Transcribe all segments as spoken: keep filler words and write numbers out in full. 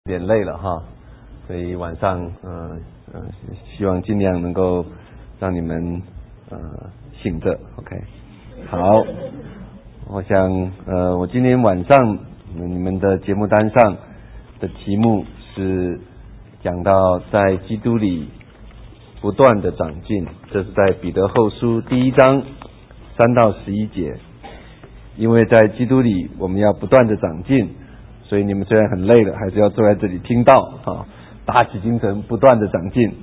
有点累了哈，所以晚上嗯嗯、呃，希望尽量能够让你们呃醒着 ，OK。好，我想呃，我今天晚上你们的节目单上的题目是讲到在基督里不断的长进，这是在彼得后书第一章三到十一节。因为在基督里我们要不断的长进，所以你们虽然很累了，还是要坐在这里听到啊，打起精神，不断的长进。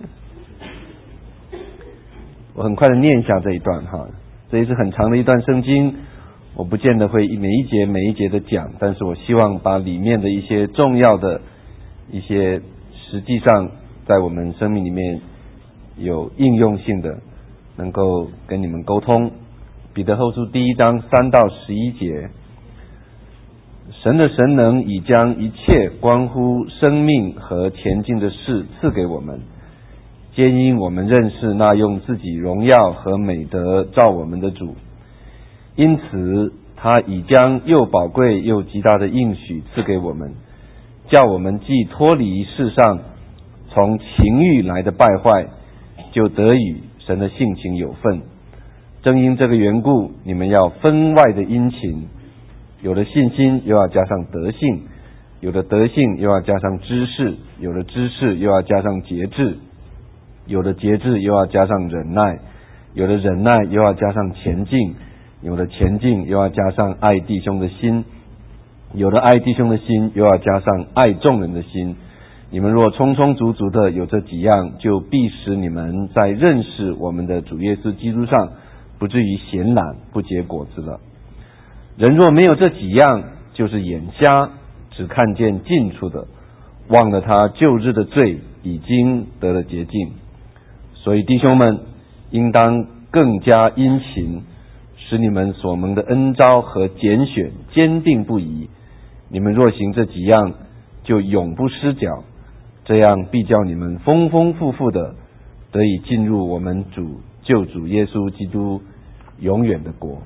我很快的念一下这一段哈，这也是很长的一段圣经，我不见得会每一节每一节的讲，但是我希望把里面的一些重要的一些实际上在我们生命里面有应用性的，能够跟你们沟通。彼得后书第一章三到十一节，神的神能已将一切关乎生命和前进的事赐给我们，皆因我们认识那用自己荣耀和美德造我们的主。因此他已将又宝贵又极大的应许赐给我们，叫我们既脱离世上从情欲来的败坏，就得与神的性情有份。正因这个缘故，你们要分外的殷勤，有了信心又要加上德性，有了德性又要加上知识，有了知识又要加上节制，有了节制又要加上忍耐，有了忍耐又要加上前进，有了前进又要加上爱弟兄的心，有了爱弟兄的心又要加上爱众人的心。你们若充充足足的有这几样，就必使你们在认识我们的主耶稣基督上不至于闲懒不结果子了。人若没有这几样，就是眼瞎，只看见近处的，忘了他旧日的罪已经得了洁净。所以弟兄们应当更加殷勤，使你们所蒙的恩召和拣选坚定不移。你们若行这几样，就永不失脚，这样必叫你们丰丰富富的得以进入我们主救主耶稣基督永远的国。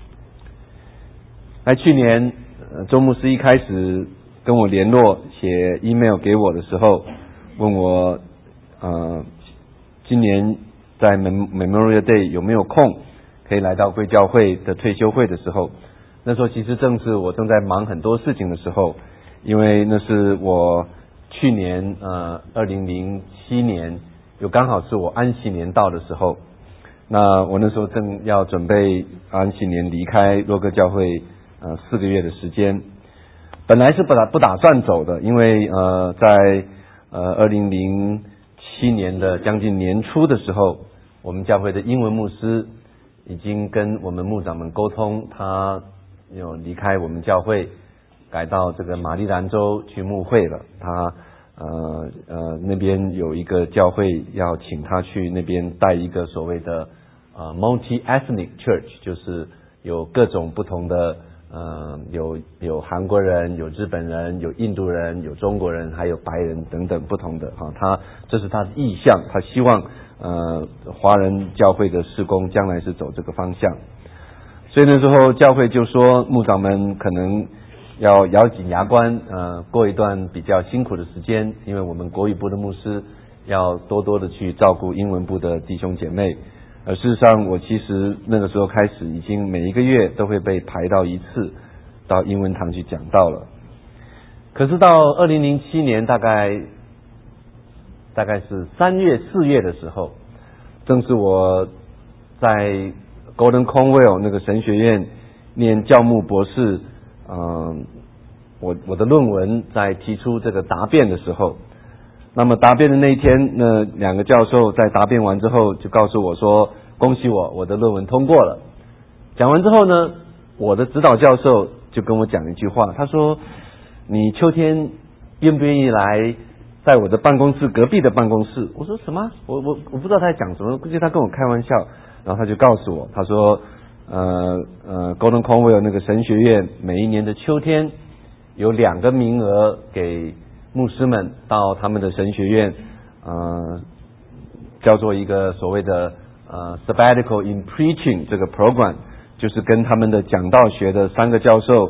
在去年呃周牧师一开始跟我联络写 email 给我的时候，问我呃今年在 Memorial Day 有没有空可以来到贵教会的退休会的时候，那时候其实正是我正在忙很多事情的时候，因为那是我去年呃二零零七年又刚好是我安息年到的时候，那我那时候正要准备安息年离开洛哥教会呃四个月的时间，本来是不打不打算走的，因为呃在呃二零零七年的将近年初的时候，我们教会的英文牧师已经跟我们牧长们沟通，他有离开我们教会，改到这个马里兰州去牧会了。他呃呃那边有一个教会要请他去那边带一个所谓的呃 multi-ethnic church， 就是有各种不同的呃有有韩国人，有日本人，有印度人，有中国人，还有白人等等不同的哈。他这是他的意向，他希望呃华人教会的事工将来是走这个方向。所以那时候教会就说牧长们可能要咬紧牙关，呃，过一段比较辛苦的时间，因为我们国语部的牧师要多多的去照顾英文部的弟兄姐妹。而事实上，我其实那个时候开始，已经每一个月都会被排到一次到英文堂去讲道了。可是到二零零七年，大概大概是三月、四月的时候，正是我在 Golden Cornwell 那个神学院念教牧博士。嗯，我我的论文在提出这个答辩的时候，那么答辩的那一天，那两个教授在答辩完之后就告诉我说，恭喜我，我的论文通过了。讲完之后呢，我的指导教授就跟我讲一句话，他说，你秋天愿不愿意来在我的办公室隔壁的办公室？我说什么？我我我不知道他在讲什么，估计他跟我开玩笑。然后他就告诉我，他说呃呃 Golden Cornwell 那个神学院每一年的秋天有两个名额给牧师们到他们的神学院，呃叫做一个所谓的呃 Sabbatical in Preaching 这个 program， 就是跟他们的讲道学的三个教授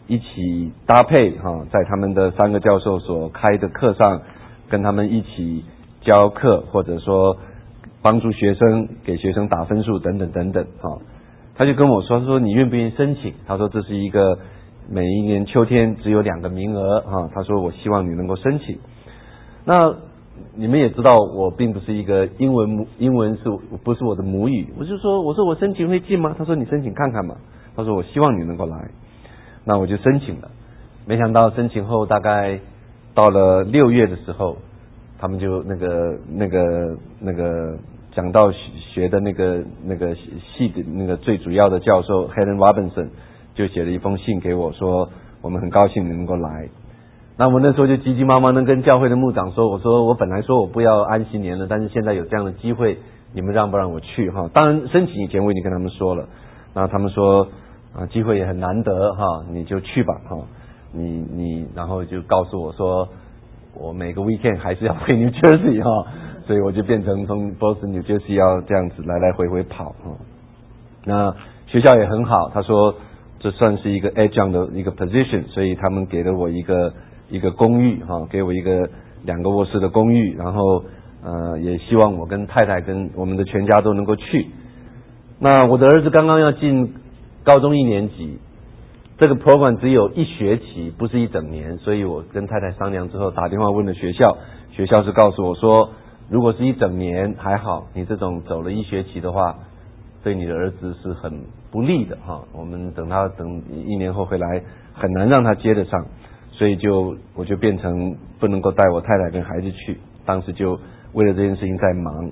一起搭配哈，在他们的三个教授所开的课上，跟他们一起教课，或者说帮助学生，给学生打分数等等等等哈。他就跟我说，他说你愿不愿意申请？他说这是一个每一年秋天只有两个名额哈，他说我希望你能够申请。那你们也知道，我并不是一个英文母英文是不是我的母语，我就说我说我申请会进吗？他说你申请看看嘛。他说我希望你能够来，那我就申请了。没想到申请后大概到了六月的时候，他们就那个那个那个讲道学的那个那个系的那个最主要的教授 Helen Robinson 就写了一封信给我说，我们很高兴你能够来。那我那时候就急急忙忙的跟教会的牧长说，我说我本来说我不要安息年了，但是现在有这样的机会，你们让不让我去哈？当然申请以前我已经跟他们说了，然后他们说啊机会也很难得哈，你就去吧哈，你你然后就告诉我说，我每个 weekend 还是要回 New Jersey 哈，所以我就变成从 Boston New Jersey 要这样子来来回回跑哈。那学校也很好，他说这算是一个 adjunct 的一个 position， 所以他们给了我一个一个公寓哈，给我一个两个卧室的公寓，然后呃也希望我跟太太跟我们的全家都能够去。那我的儿子刚刚要进高中一年级，这个 program 只有一学期，不是一整年，所以我跟太太商量之后打电话问了学校，学校是告诉我说，如果是一整年还好，你这种走了一学期的话，对你的儿子是很不利的哈，我们等他等一年后回来很难让他接得上。所以就我就变成不能够带我太太跟孩子去，当时就为了这件事情在忙。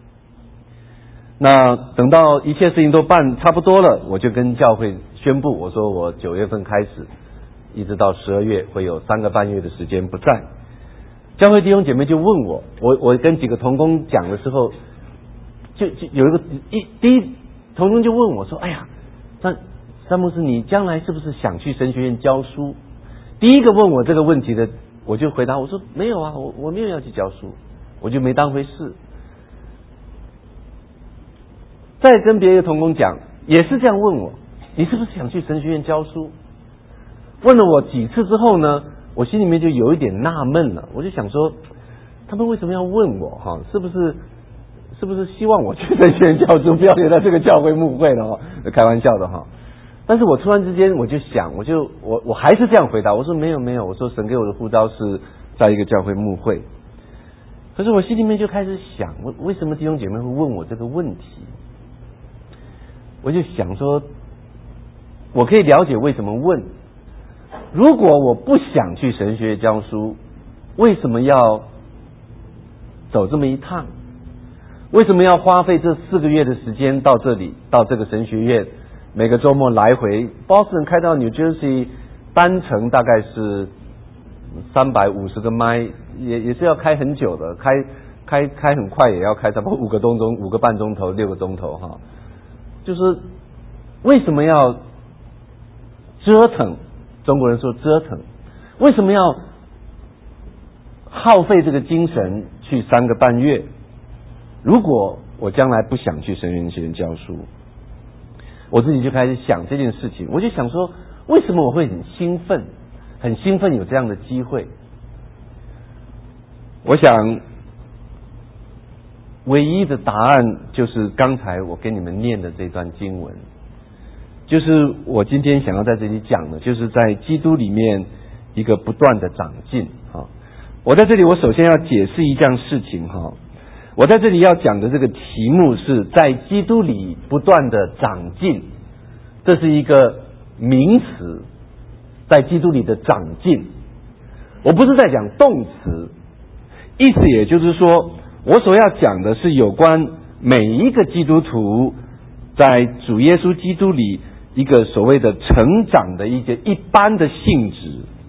那等到一切事情都办差不多了，我就跟教会宣布，我说我九月份开始一直到十二月会有三个半月的时间不在。教会弟兄姐妹就问我，我我跟几个同工讲的时候，就就有一个一第一同工就问我说，哎呀，三三牧师，你将来是不是想去神学院教书？第一个问我这个问题的，我就回答我说没有啊，我我没有要去教书，我就没当回事。再跟别的同工讲，也是这样问我，你是不是想去神学院教书？问了我几次之后呢，我心里面就有一点纳闷了，我就想说，他们为什么要问我哈？是不是是不是希望我去神学院教书，不要留在这个教会牧会了哈？开玩笑的哈。但是我突然之间我就想，我就我我还是这样回答，我说没有没有，我说神给我的呼召是在一个教会牧会。可是我心里面就开始想，为为什么弟兄姐妹会问我这个问题？我就想说，我可以了解为什么问。如果我不想去神学院教书，为什么要走这么一趟？为什么要花费这四个月的时间到这里，到这个神学院？每个周末来回 Boston 开到 New Jersey 单程大概是三百五十个迈，也也是要开很久的，开开开很快也要开差不多五个钟钟五个半钟头六个钟头哈。就是为什么要折腾？中国人说折腾，为什么要耗费这个精神去三个半月？如果我将来不想去神学院教书，我自己就开始想这件事情，我就想说，为什么我会很兴奋，很兴奋有这样的机会？我想，唯一的答案就是刚才我给你们念的这段经文，就是我今天想要在这里讲的，就是在基督里面一个不断的长进哈。我在这里，我首先要解释一件事情哈。我在这里要讲的这个题目是在基督里不断的长进，这是一个名词，在基督里的长进。我不是在讲动词，意思也就是说，我所要讲的是有关每一个基督徒在主耶稣基督里一个所谓的成长的一些一般的性质。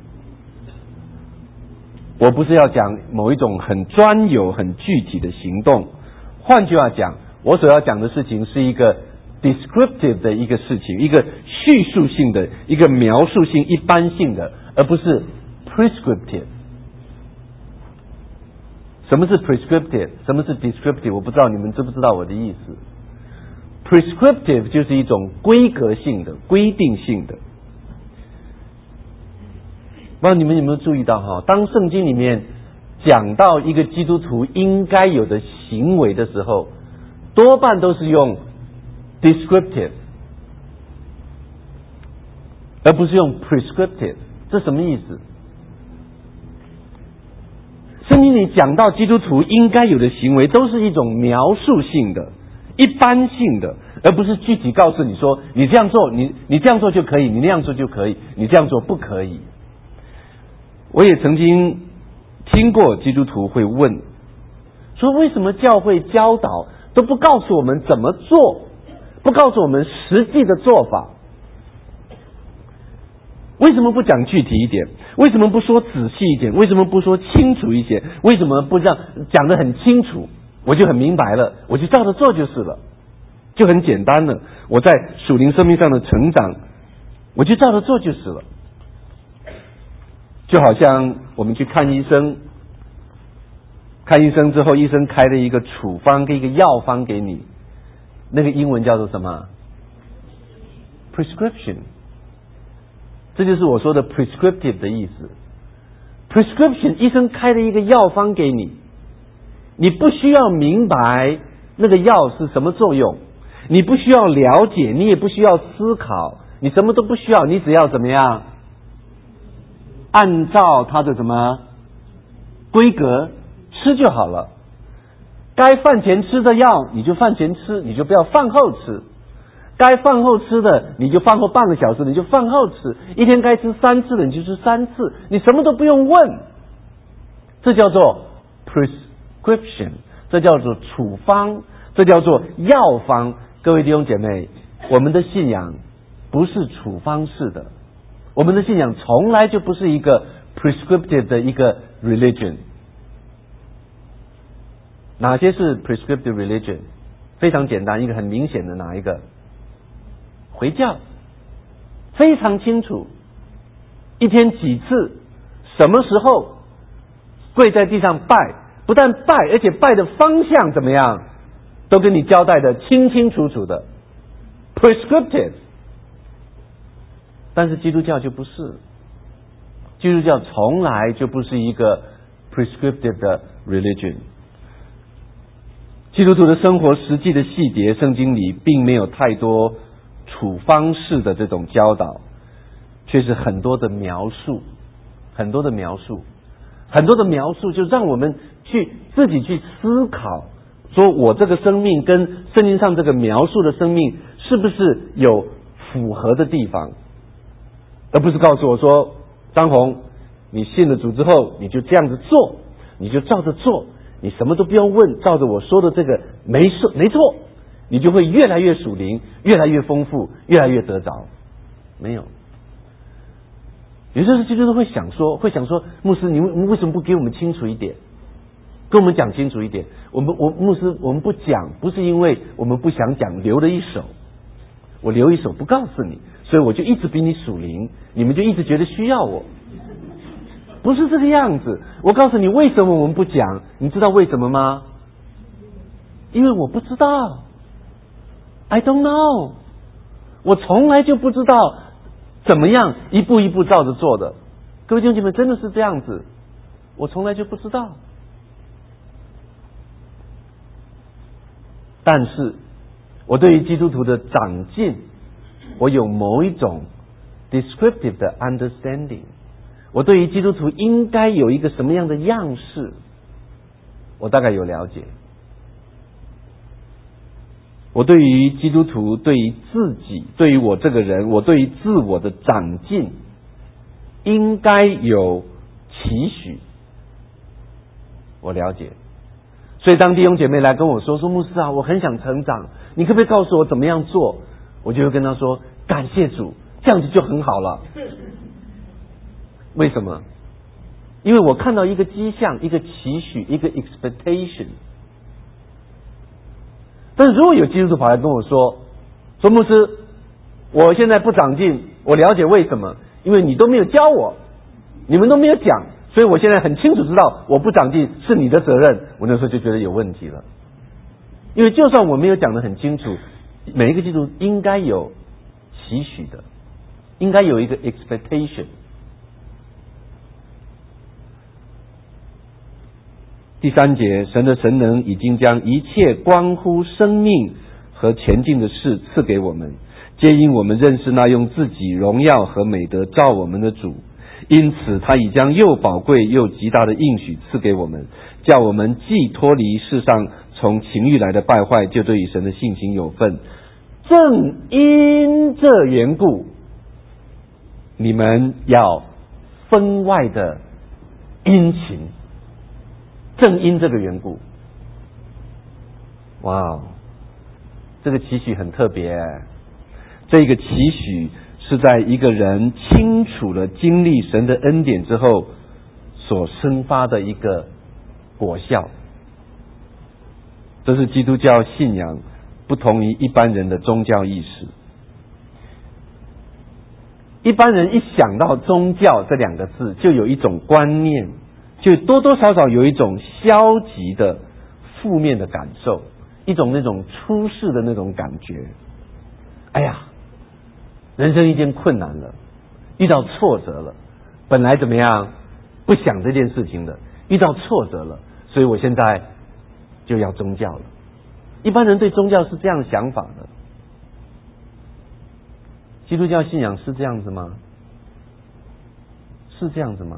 我不是要讲某一种很专有很具体的行动，换句话讲，我所要讲的事情是一个 descriptive 的一个事情，一个叙述性的，一个描述性一般性的，而不是 prescriptive。 什么是 prescriptive？ 什么是 descriptive？ 我不知道你们知不知道我的意思。 prescriptive 就是一种规格性的规定性的， 不知道你们有没有注意到哈？当圣经里面讲到一个基督徒应该有的行为的时候，多半都是用 descriptive， 而不是用 prescriptive。这什么意思？圣经里讲到基督徒应该有的行为，都是一种描述性的、一般性的，而不是具体告诉你说，你这样做，你你这样做就可以，你那样做就可以，你这样做不可以。我也曾经听过基督徒会问，说为什么教会教导都不告诉我们怎么做，不告诉我们实际的做法？为什么不讲具体一点？为什么不说仔细一点？为什么不说清楚一些？为什么不这样讲得很清楚？我就很明白了，我就照着做就是了，就很简单了。我在属灵生命上的成长，我就照着做就是了。就好像我们去看医生，看医生之后，医生开了一个处方跟一个药方给你，那个英文叫做什么？ prescription。这就是我说的 prescriptive 的意思。 prescription， 医生开了一个药方给你，你不需要明白那个药是什么作用，你不需要了解，你也不需要思考，你什么都不需要，你只要怎么样按照它的什么规格吃就好了。该饭前吃的药你就饭前吃，你就不要饭后吃。该饭后吃的你就饭后半个小时，你就饭后吃。一天该吃三次的你就吃三次，你什么都不用问。这叫做 prescription， 这叫做处方，这叫做药方。各位弟兄姐妹，我们的信仰不是处方式的，我们的信仰从来就不是一个 prescriptive 的一个 religion。 哪些是 prescriptive religion？ 非常简单，一个很明显的，哪一个？回教，非常清楚，一天几次，什么时候跪在地上拜，不但拜，而且拜的方向怎么样，都跟你交代的清清楚楚的 prescriptive。 但是基督教就不是，基督教从来就不是一个 prescriptive 的 religion。 基督徒的生活实际的细节，圣经里并没有太多处方式的这种教导，却是很多的描述，很多的描述，很多的描述，就让我们去自己去思考，说我这个生命跟圣经上这个描述的生命是不是有符合的地方，而不是告诉我说，张宏，你信了主之后，你就这样子做，你就照着做，你什么都不用问，照着我说的这个没错没错，你就会越来越属灵，越来越丰富，越来越得着。没有，有些时候基督徒会想说，会想说，牧师，你为什么不给我们清楚一点，跟我们讲清楚一点？我们我牧师，我们不讲，不是因为我们不想讲，留了一手，我留一手不告诉你，所以我就一直比你属灵，你们就一直觉得需要我。不是这个样子。我告诉你为什么我们不讲，你知道为什么吗？因为我不知道。I don't know， 我从来就不知道怎么样一步一步照着做的。各位弟兄姐妹，真的是这样子，我从来就不知道。但是我对于基督徒的长进，我有某一种 descriptive 的 understanding。 我对于基督徒应该有一个什么样的样式，我大概有了解。我对于基督徒，对于自己，对于我这个人，我对于自我的长进应该有期许，我了解。所以当弟兄姐妹来跟我说说，牧师啊，我很想成长，你可不可以告诉我怎么样做？我就会跟他说，感谢主，这样子就很好了。为什么？因为我看到一个迹象，一个期许，一个 expectation。 但是如果有基督徒跑来跟我说，说牧师，我现在不长进，我了解为什么，因为你都没有教我，你们都没有讲，所以我现在很清楚知道我不长进是你的责任。我那时候就觉得有问题了。因为就算我没有讲得很清楚，每一个基督徒应该有期许的，应该有一个 expectation。 第三节，神的神能已经将一切关乎生命和前进的事赐给我们，皆因我们认识那用自己荣耀和美德造我们的主，因此他已将又宝贵又极大的应许赐给我们，叫我们既脱离世上从情欲来的败坏，就对于神的性情有份。正因这缘故，你们要分外的殷勤。正因这个缘故，哇，这个期许很特别。这个期许是在一个人清楚了经历神的恩典之后所生发的一个果效。这是基督教信仰不同于一般人的宗教意识。一般人一想到宗教这两个字，就有一种观念，就多多少少有一种消极的负面的感受，一种那种出世的那种感觉。哎呀，人生一件困难了，遇到挫折了，本来怎么样不想这件事情的，遇到挫折了，所以我现在就要宗教了。一般人对宗教是这样想法的。基督教信仰是这样子吗？是这样子吗？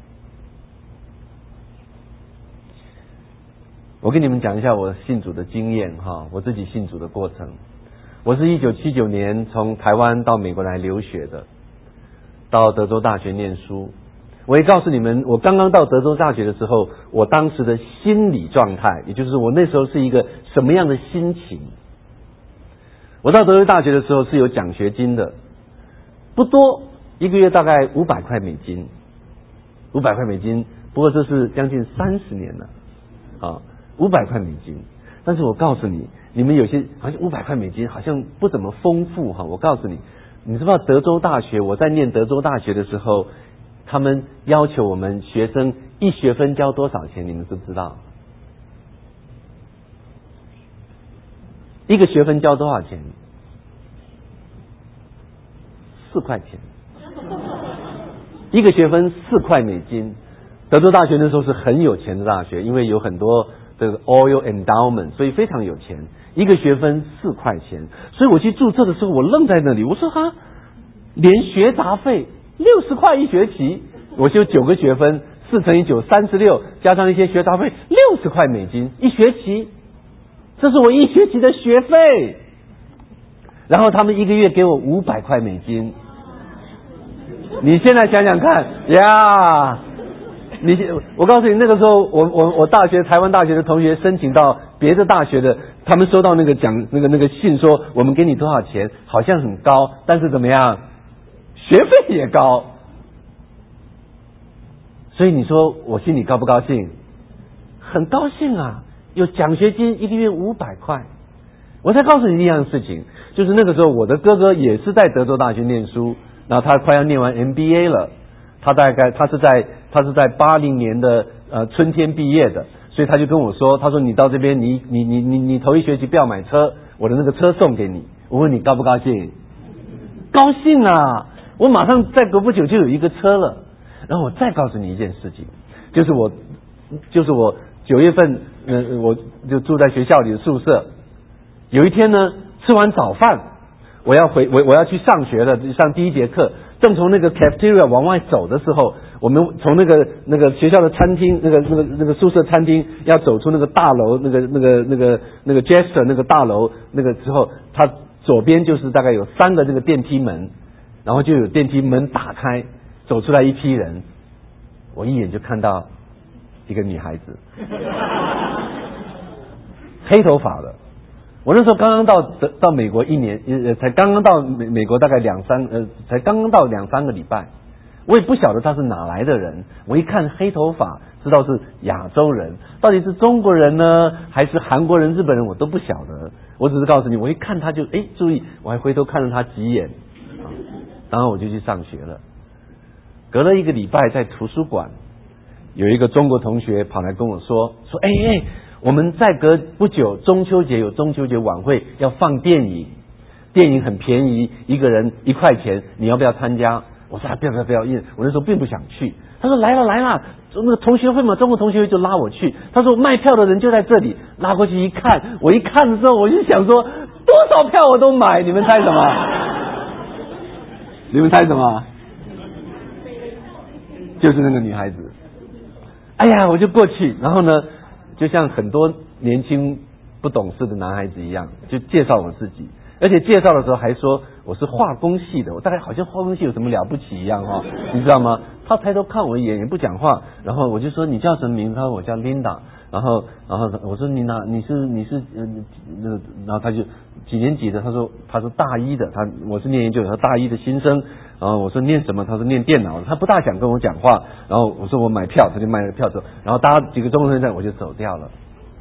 我跟你们讲一下我信主的经验哈，我自己信主的过程。我是一九七九年从台湾到美国来留学的，到德州大学念书。我也告诉你们，我刚刚到德州大学的时候，我当时的心理状态，也就是我那时候是一个什么样的心情。我到德州大学的时候是有奖学金的，不多，一个月大概五百块美金，五百块美金，不过这是将近三十年了啊，五百块美金。但是我告诉你，你们有些好像五百块美金好像不怎么丰富哈。我告诉你，你知不知道德州大学？我在念德州大学的时候，他们要求我们学生一学分交多少钱？你们知不知道？一个学分交多少钱？四块钱。一个学分四块美金。德州大学那时候是很有钱的大学，因为有很多这个 oil endowment， 所以非常有钱。一个学分四块钱，所以我去注册的时候，我愣在那里，我说哈，连学杂费六十块一学期，我修九个学分，四乘以九三十六，加上一些学杂费六十块美金一学期。这是我一学期的学费，然后他们一个月给我五百块美金。你现在想想看呀，你我告诉你，那个时候我我我大学台湾大学的同学申请到别的大学的，他们收到那个奖那个那个信说我们给你多少钱，好像很高，但是怎么样，学费也高。所以你说我心里高不高兴？很高兴啊。有奖学金一个月五百块。我再告诉你一样事情，就是那个时候我的哥哥也是在德州大学念书，然后他快要念完 M B A 了，他大概他是在他是在八零年的呃春天毕业的，所以他就跟我说，他说你到这边你你你你你头一学期不要买车，我的那个车送给你。我问你高不高兴？高兴啊！我马上再隔不久就有一个车了。然后我再告诉你一件事情，就是我就是我九月份呃我就住在学校里的宿舍，有一天呢吃完早饭，我要回我我要去上学了，上第一节课，正从那个 cafeteria 往外走的时候，我们从那个那个学校的餐厅，那个那个那个宿舍餐厅要走出那个大楼，那个那个那个那个 Jester 那个大楼那个之后，它左边就是大概有三个那个电梯门，然后就有电梯门打开，走出来一批人，我一眼就看到一个女孩子，黑头发的。我那时候刚刚到到美国一年，呃，才刚刚到美美国大概两三呃，才刚刚到两三个礼拜，我也不晓得他是哪来的人。我一看黑头发，知道是亚洲人，到底是中国人呢，还是韩国人、日本人，我都不晓得。我只是告诉你，我一看他就哎注意，我还回头看了他几眼，然后我就去上学了。隔了一个礼拜，在图书馆有一个中国同学跑来跟我说说，哎哎。我们再隔不久，中秋节有中秋节晚会，要放电影，电影很便宜，一个人一块钱，你要不要参加？ 我说啊，不要不要不要，因为我那时候并不想去。他说来了来了，那个同学会嘛，中国同学会就拉我去。他说卖票的人就在这里，拉过去一看，我一看的时候，我就想说，多少票我都买，你们猜什么？你们猜什么？就是那个女孩子。哎呀，我就过去，然后呢，就像很多年轻不懂事的男孩子一样，就介绍我自己。而且介绍的时候还说我是化工系的，我大概好像化工系有什么了不起一样哈、哦，你知道吗？他抬头看我一眼也不讲话，然后我就说你叫什么名字？他说我叫 Linda， 然后然后我说你哪你是你是嗯那个，然后他就几年级的？他说他是大一的，他我是念研究生，他大一的新生。然后我说念什么？他说念电脑。他不大想跟我讲话，然后我说我买票，他就卖了票走，然后搭几个中车站我就走掉了。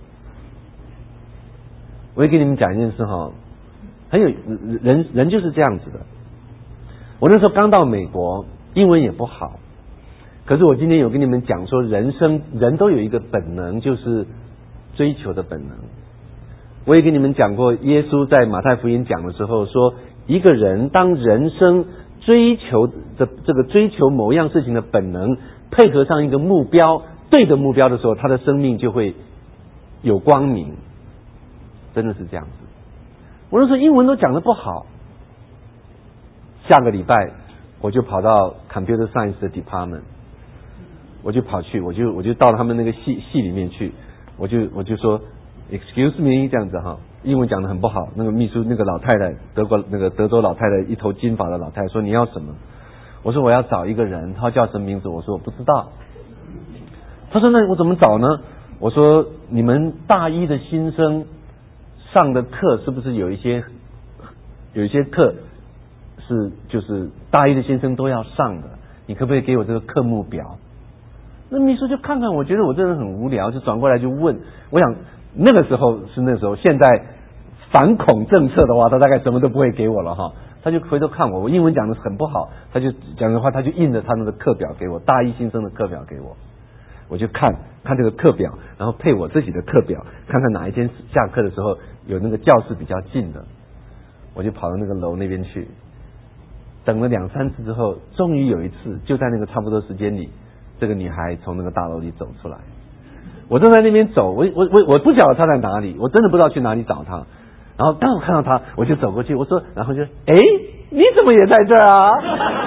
我也跟你们讲一件事哈。很有人人就是这样子的。我那时候刚到美国，英文也不好，可是我今天有跟你们讲说，人生人都有一个本能，就是追求的本能。我也跟你们讲过，耶稣在马太福音讲的时候说，一个人当人生追求的这个追求某样事情的本能配合上一个目标，对的目标的时候，他的生命就会有光明。真的是这样子。我那时候英文都讲得不好，下个礼拜我就跑到 Computer Science 的 Department， 我就跑去，我就我就到他们那个系系里面去，我就我就说 Excuse me 这样子哈，英文讲得很不好。那个秘书那个老太太，德国那个德州老太太，一头金发的老太太说你要什么？我说我要找一个人，他叫什么名字？我说我不知道。他说那我怎么找呢？我说你们大一的新生上的课是不是有一些有一些课是就是大一的新生都要上的？你可不可以给我这个课目表？那秘书就看看，我觉得我真的很无聊，就转过来就问。我想那个时候是那时候，现在反恐政策的话，他大概什么都不会给我了哈。他就回头看我，我英文讲的很不好，他就讲的话，他就印着他那个课表给我，大一新生的课表给我。我就看看这个课表，然后配我自己的课表，看看哪一天下课的时候有那个教室比较近的，我就跑到那个楼那边去。等了两三次之后，终于有一次，就在那个差不多时间里，这个女孩从那个大楼里走出来。我正在那边走，我我我我不晓得她在哪里，我真的不知道去哪里找她。然后当我看到她，我就走过去，我说，然后就，哎，你怎么也在这儿啊？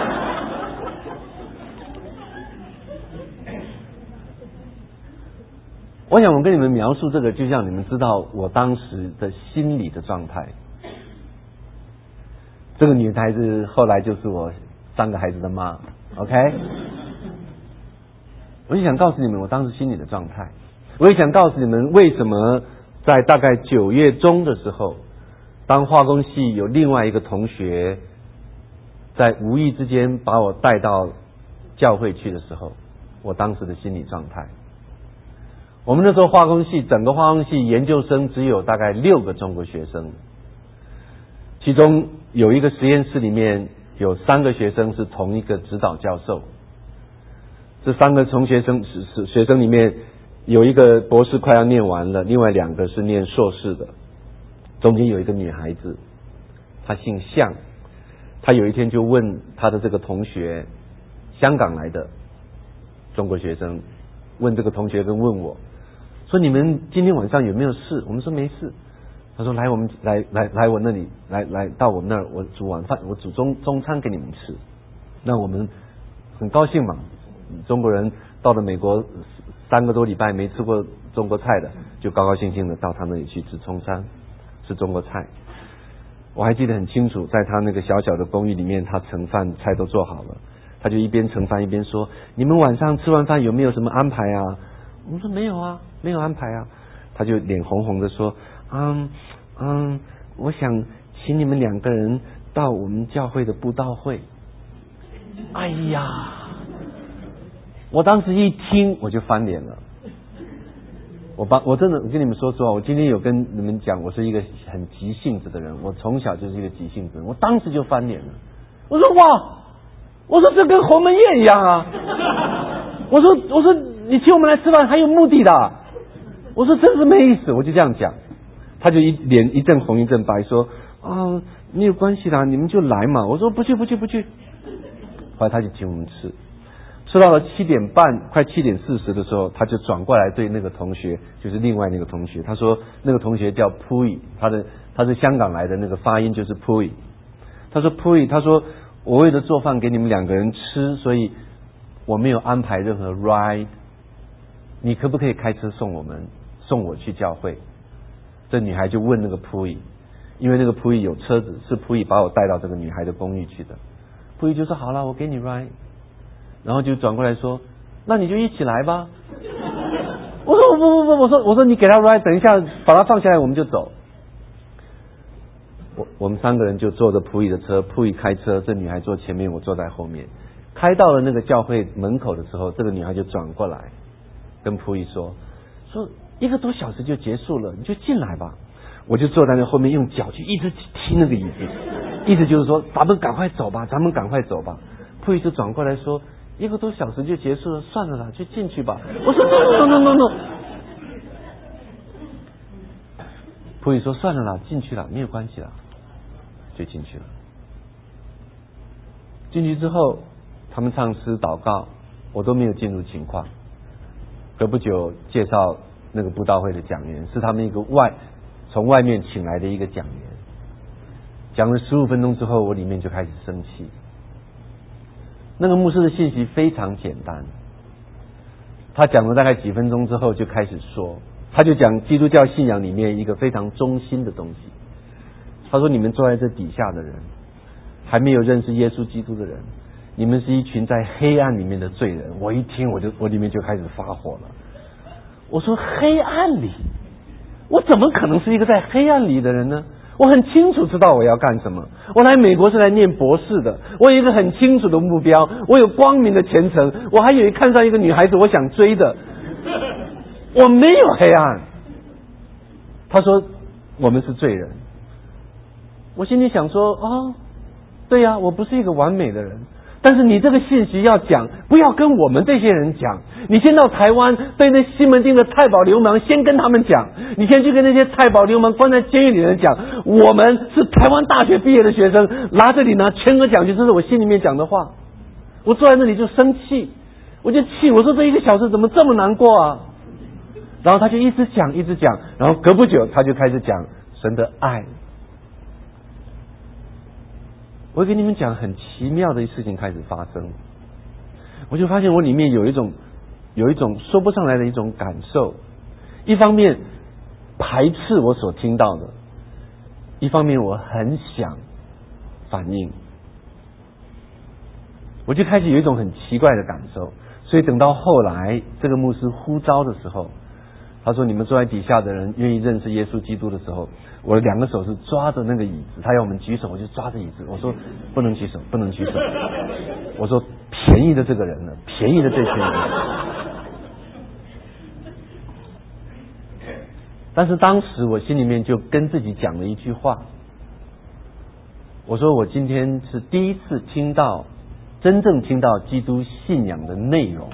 我想我跟你们描述这个，就让你们知道我当时的心理的状态。这个女孩子后来就是我三个孩子的妈 ，OK？ 我就想告诉你们我当时心理的状态，我也想告诉你们为什么在大概九月中的时候，当化工系有另外一个同学在无意之间把我带到教会去的时候，我当时的心理状态。我们那时候化工系整个化工系研究生只有大概六个中国学生，其中有一个实验室里面有三个学生是同一个指导教授。这三个同学生学生里面有一个博士快要念完了，另外两个是念硕士的。中间有一个女孩子，她姓向，她有一天就问她的这个同学，香港来的中国学生，问这个同学跟问我说，你们今天晚上有没有事？我们说没事。他说来我们来来来我那里来来到我们那儿，我煮晚饭，我煮中中餐给你们吃。那我们很高兴嘛，中国人到了美国三个多礼拜没吃过中国菜的，就高高兴兴的到他那里去吃中餐，吃中国菜。我还记得很清楚，在他那个小小的公寓里面，他盛饭菜都做好了，他就一边盛饭一边说，你们晚上吃完饭有没有什么安排啊？我们说没有啊，没有安排啊。他就脸红红的说，嗯嗯，我想请你们两个人到我们教会的布道会。哎呀，我当时一听我就翻脸了。我把我真的跟你们说实话，我今天有跟你们讲，我是一个很急性子的人，我从小就是一个急性子人，我当时就翻脸了。我说哇，我说这跟鸿门宴一样啊！我说我说你请我们来吃饭还有目的的，我说真是没意思，我就这样讲。他就一脸一阵红一阵白，说啊没有关系啦，你们就来嘛。我说不去不去不去。 后来他就请我们吃，吃到了七点半快七点四十的时候，他就转过来对那个同学，就是另外那个同学，他说那个同学叫 Pui， 他的他是香港来的，那个发音就是 Pui。他说 Pui， 他说我为了做饭给你们两个人吃，所以我没有安排任何 ride， 你可不可以开车送我们送我去教会？这女孩就问那个 Pui， 因为那个 Pui 有车子，是 Pui 把我带到这个女孩的公寓去的。Pui 就说好了，我给你 ride， 然后就转过来说，那你就一起来吧。我说不不不，我说我说你给他 ride， 等一下把他放下来我们就走。我我们三个人就坐着 Pui 的车 ，Pui 开车，这女孩坐前面，我坐在后面。开到了那个教会门口的时候，这个女孩就转过来跟 Pui 说说一个多小时就结束了，你就进来吧。我就坐在那后面，用脚去一直踢那个椅子，意思就是说咱们赶快走吧，咱们赶快走吧。Pui 就转过来说一个多小时就结束了，算了啦，就进去吧。我说 no no no no no。Pui 说算了啦，进去了，没有关系啦，就进去了。进去之后，他们唱诗祷告，我都没有进入情况。隔不久介绍那个布道会的讲员，是他们一个外从外面请来的一个讲员。讲了十五分钟之后，我里面就开始生气。那个牧师的信息非常简单，他讲了大概几分钟之后就开始说，他就讲基督教信仰里面一个非常中心的东西。他说你们坐在这底下的人，还没有认识耶稣基督的人，你们是一群在黑暗里面的罪人。我一听我就我里面就开始发火了。我说黑暗里，我怎么可能是一个在黑暗里的人呢？我很清楚知道我要干什么。我来美国是来念博士的，我有一个很清楚的目标，我有光明的前程，我还有看上一个女孩子我想追的，我没有黑暗。他说我们是罪人。我心里想说哦，对呀、啊，我不是一个完美的人，但是你这个信息要讲，不要跟我们这些人讲。你先到台湾，对那西门町的太保流氓，先跟他们讲。你先去跟那些太保流氓关在监狱里的人讲，我们是台湾大学毕业的学生，拿这里拿全额奖学金，这是我心里面讲的话。我坐在那里就生气，我就气，我说这一个小时怎么这么难过啊？然后他就一直讲一直讲，然后隔不久他就开始讲神的爱。我会跟你们讲很奇妙的事情开始发生，我就发现我里面有一种有一种说不上来的一种感受，一方面排斥我所听到的，一方面我很想反应，我就开始有一种很奇怪的感受。所以等到后来这个牧师呼召的时候，他说你们坐在底下的人愿意认识耶稣基督的时候，我的两个手是抓着那个椅子，他要我们举手，我就抓着椅子，我说不能举手，不能举手。我说便宜的这个人了，便宜的这群人。但是当时我心里面就跟自己讲了一句话，我说我今天是第一次听到真正听到基督信仰的内容。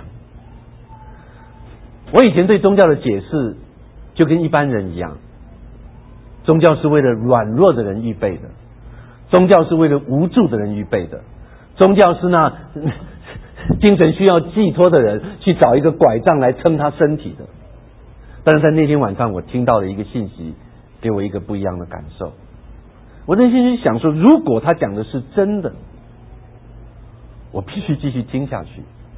我以前对宗教的解释就跟一般人一样，宗教是为了软弱的人预备的，宗教是为了无助的人预备的，宗教是那精神需要寄托的人去找一个拐杖来撑他身体的。但是在那天晚上我听到了一个信息，给我一个不一样的感受。我内心就想说，如果他讲的是真的，我必须继续听下去，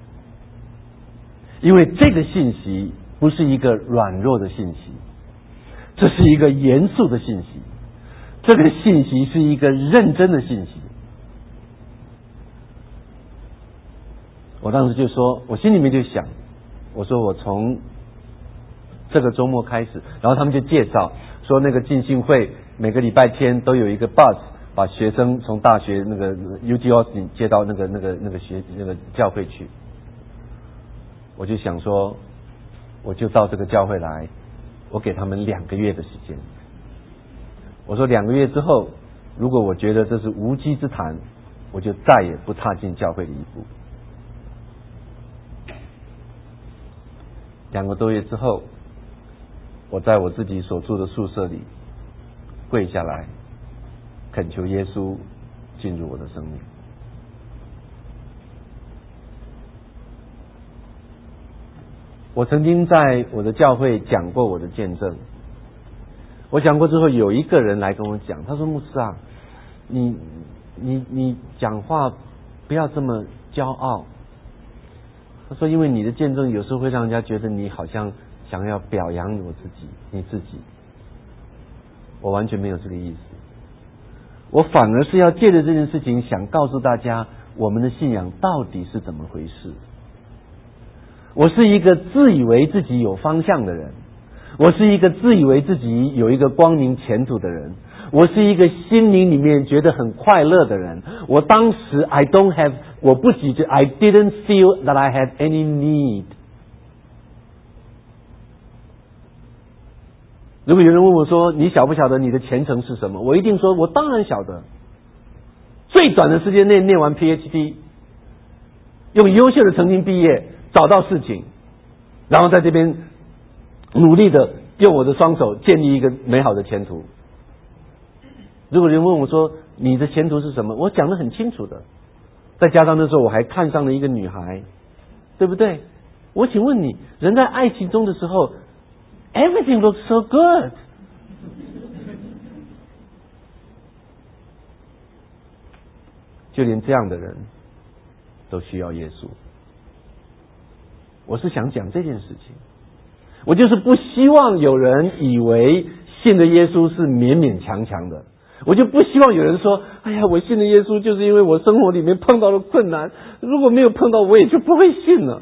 因为这个信息不是一个软弱的信息，这是一个严肃的信息，这个信息是一个认真的信息。我当时就说，我心里面就想，我说我从这个周末开始，然后他们就介绍说那个浸信会每个礼拜天都有一个 bus 把学生从大学那个 U T Austin 接到那个那个那个学那个教会去。我就想说，我就到这个教会来，我给他们两个月的时间。我说两个月之后，如果我觉得这是无稽之谈，我就再也不踏进教会的一步。两个多月之后，我在我自己所住的宿舍里跪下来，恳求耶稣进入我的生命。 我曾经在我的教会讲过我的见证，我讲过之后，有一个人来跟我讲，他说：“牧师啊，你你你讲话不要这么骄傲。”他说：“因为你的见证有时候会让人家觉得你好像想要表扬我自己，你自己。”我完全没有这个意思，我反而是要借着这件事情，想告诉大家我们的信仰到底是怎么回事。我是一个自以为自己有方向的人，我是一个自以为自己有一个光明前途的人，我是一个心灵里面觉得很快乐的人。我当时 I don't have 我不觉得 I didn't feel that I had any need。 如果有人问我说你晓不晓得你的前程是什么，我一定说我当然晓得。最短的时间内念完 P H D， 用优秀的成绩毕业，找到事情，然后在这边努力的用我的双手建立一个美好的前途。如果有人问我说你的前途是什么，我讲得很清楚的。再加上那时候我还看上了一个女孩，对不对？我请问你，人在爱情中的时候 everything looks so good， 就连这样的人都需要耶稣。我是想讲这件事情，我就是不希望有人以为信的耶稣是勉勉强强的，我就不希望有人说，哎呀，我信的耶稣就是因为我生活里面碰到了困难，如果没有碰到我也就不会信了。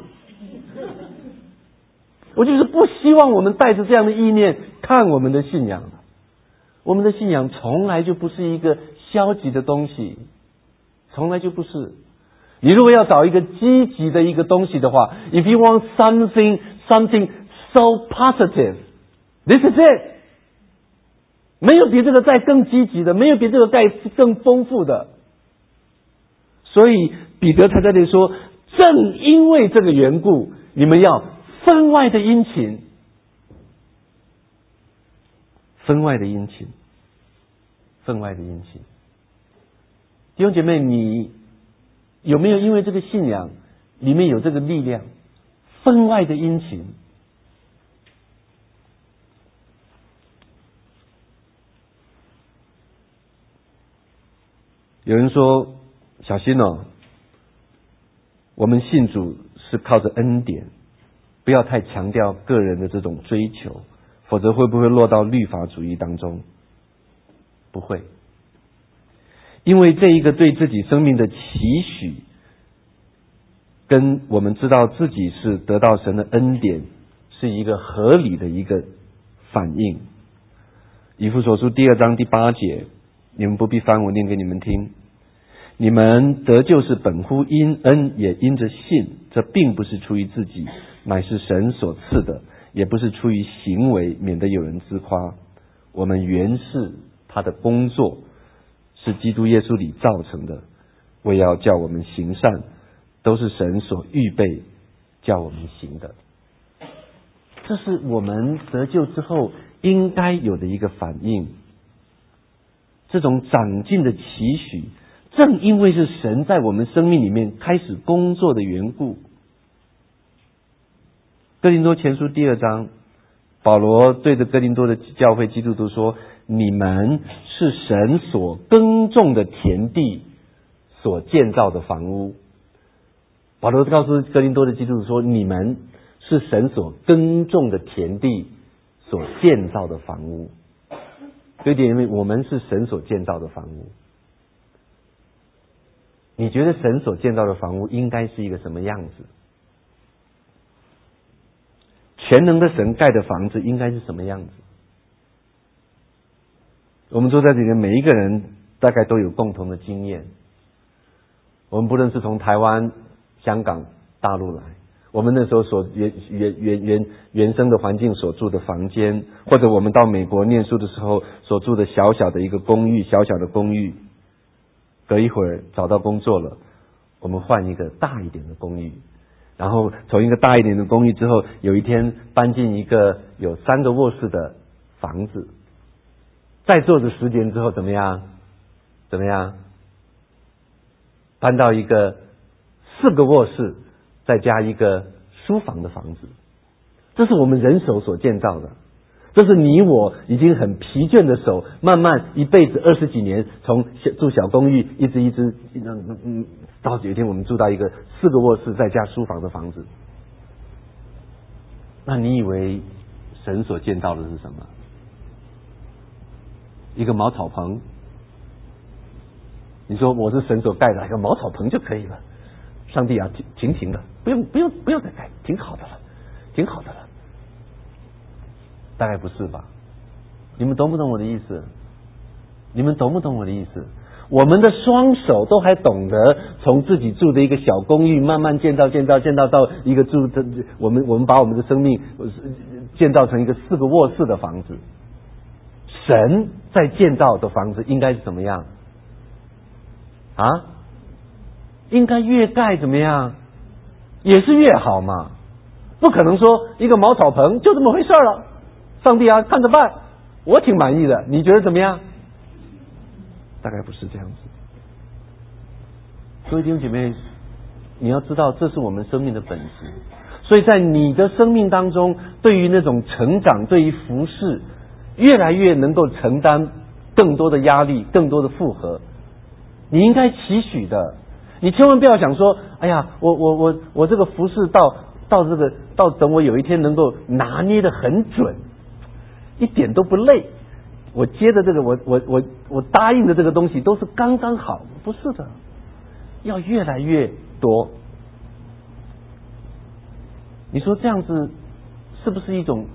我就是不希望我们带着这样的意念看我们的信仰。我们的信仰从来就不是一个消极的东西，从来就不是。你如果要找一个积极的一个东西的话 ，if you want something something so positive, this is it。没有比这个再更积极的，没有比这个再更丰富的。所以彼得他在这里说，正因为这个缘故，你们要分外的殷勤，分外的殷勤，分外的殷勤。弟兄姐妹，你有没有因为这个信仰里面有这个力量，分外的殷勤？有人说，小心哦，我们信主是靠着恩典，不要太强调个人的这种追求，否则会不会落到律法主义当中？不会，因为这一个对自己生命的期许，跟我们知道自己是得到神的恩典，是一个合理的一个反应。以弗所书第二章第八节，你们不必翻，我念给你们听。你们得救是本乎因恩，也因着信，这并不是出于自己，乃是神所赐的，也不是出于行为，免得有人自夸。我们原是他的工作，是基督耶稣里造成的，为要叫我们行善，都是神所预备叫我们行的。这是我们得救之后应该有的一个反应，这种长进的期许，正因为是神在我们生命里面开始工作的缘故。哥林多前书第二章，保罗对着哥林多的教会基督徒说，你们是神所耕种的田地，所建造的房屋。保罗告诉哥林多的基督徒说，你们是神所耕种的田地，所建造的房屋。所以因为我们是神所建造的房屋。你觉得神所建造的房屋应该是一个什么样子？全能的神盖的房子应该是什么样子？我们坐在这里的每一个人大概都有共同的经验。我们不论是从台湾、香港、大陆来，我们那时候所原原原原原生的环境所住的房间，或者我们到美国念书的时候所住的小小的一个公寓，小小的公寓，隔一会儿找到工作了，我们换一个大一点的公寓，然后从一个大一点的公寓之后，有一天搬进一个有三个卧室的房子，再做着十年之后怎么样？怎么样？搬到一个四个卧室再加一个书房的房子。 这是我们人手所建造的，这是你我已经很疲倦的手，慢慢一辈子二十几年，从住小公寓一直一直，嗯嗯，到有一天我们住到一个四个卧室再加书房的房子。那你以为神所建造的是什么？一个茅草棚？你说我是神所盖的，一个茅草棚就可以了。上帝啊，停停停的，不用不用不用再盖，挺好的了，挺好的了。大概不是吧？你们懂不懂我的意思？你们懂不懂我的意思？我们的双手都还懂得从自己住的一个小公寓慢慢建造建造建造到一个住的，我们我们把我们的生命建造成一个四个卧室的房子。神在建造的房子应该是怎么样啊？应该越盖怎么样也是越好嘛，不可能说一个茅草棚就这么回事了，上帝啊看着办，我挺满意的，你觉得怎么样？大概不是这样子。各位弟兄姐妹，你要知道这是我们生命的本质，所以在你的生命当中，对于那种成长，对于服事，越来越能够承担更多的压力，更多的负荷，你应该期许的。你千万不要想说，哎呀，我我我我这个服事到到这个到等我有一天能够拿捏得很准，一点都不累，我接的这个我我我我答应的这个东西都是刚刚好，不是的，要越来越多。你说这样子是不是一种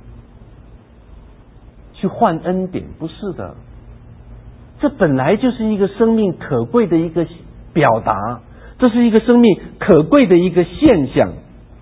去换恩典？不是的，这本来就是一个生命可贵的一个表达，这是一个生命可贵的一个现象。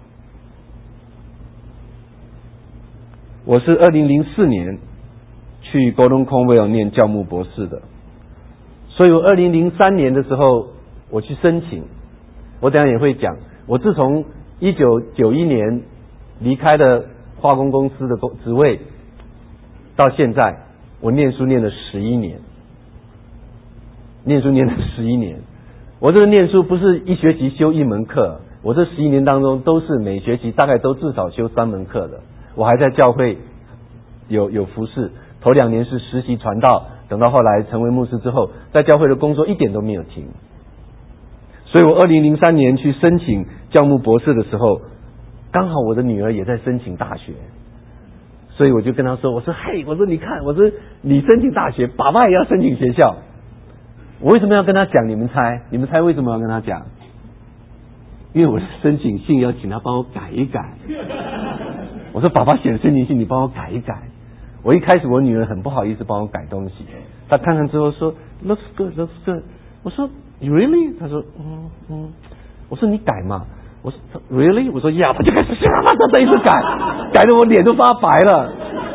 我是二零零四年去 Gordon Conwell 念教牧博士的，所以我二零零三年的时候我去申请，我等一下也会讲，我自从一九九一年离开了化工公司的职位，到现在我念书念了十一年，念书念了十一年。我这个念书不是一学期修一门课，我这十一年当中都是每学期大概都至少修三门课的。我还在教会有有服侍，头两年是实习传道，等到后来成为牧师之后，在教会的工作一点都没有停。所以我二零零三年去申请教牧博士的时候，刚好我的女儿也在申请大学，所以我就跟她说，我说嘿，我说你看，我说你申请大学，爸爸也要申请学校。我为什么要跟他讲？你们猜？你们猜为什么要跟他讲？因为我申请信要请他帮我改一改。我说爸爸写的申请信，你帮我改一改。我一开始我女儿很不好意思帮我改东西，她看看之后说 looks good looks good。我说 really？ 她说嗯嗯。我说你改嘛？我说 really？ 我说呀，她就开始噼啦啦的一直改，改得我脸都发白了。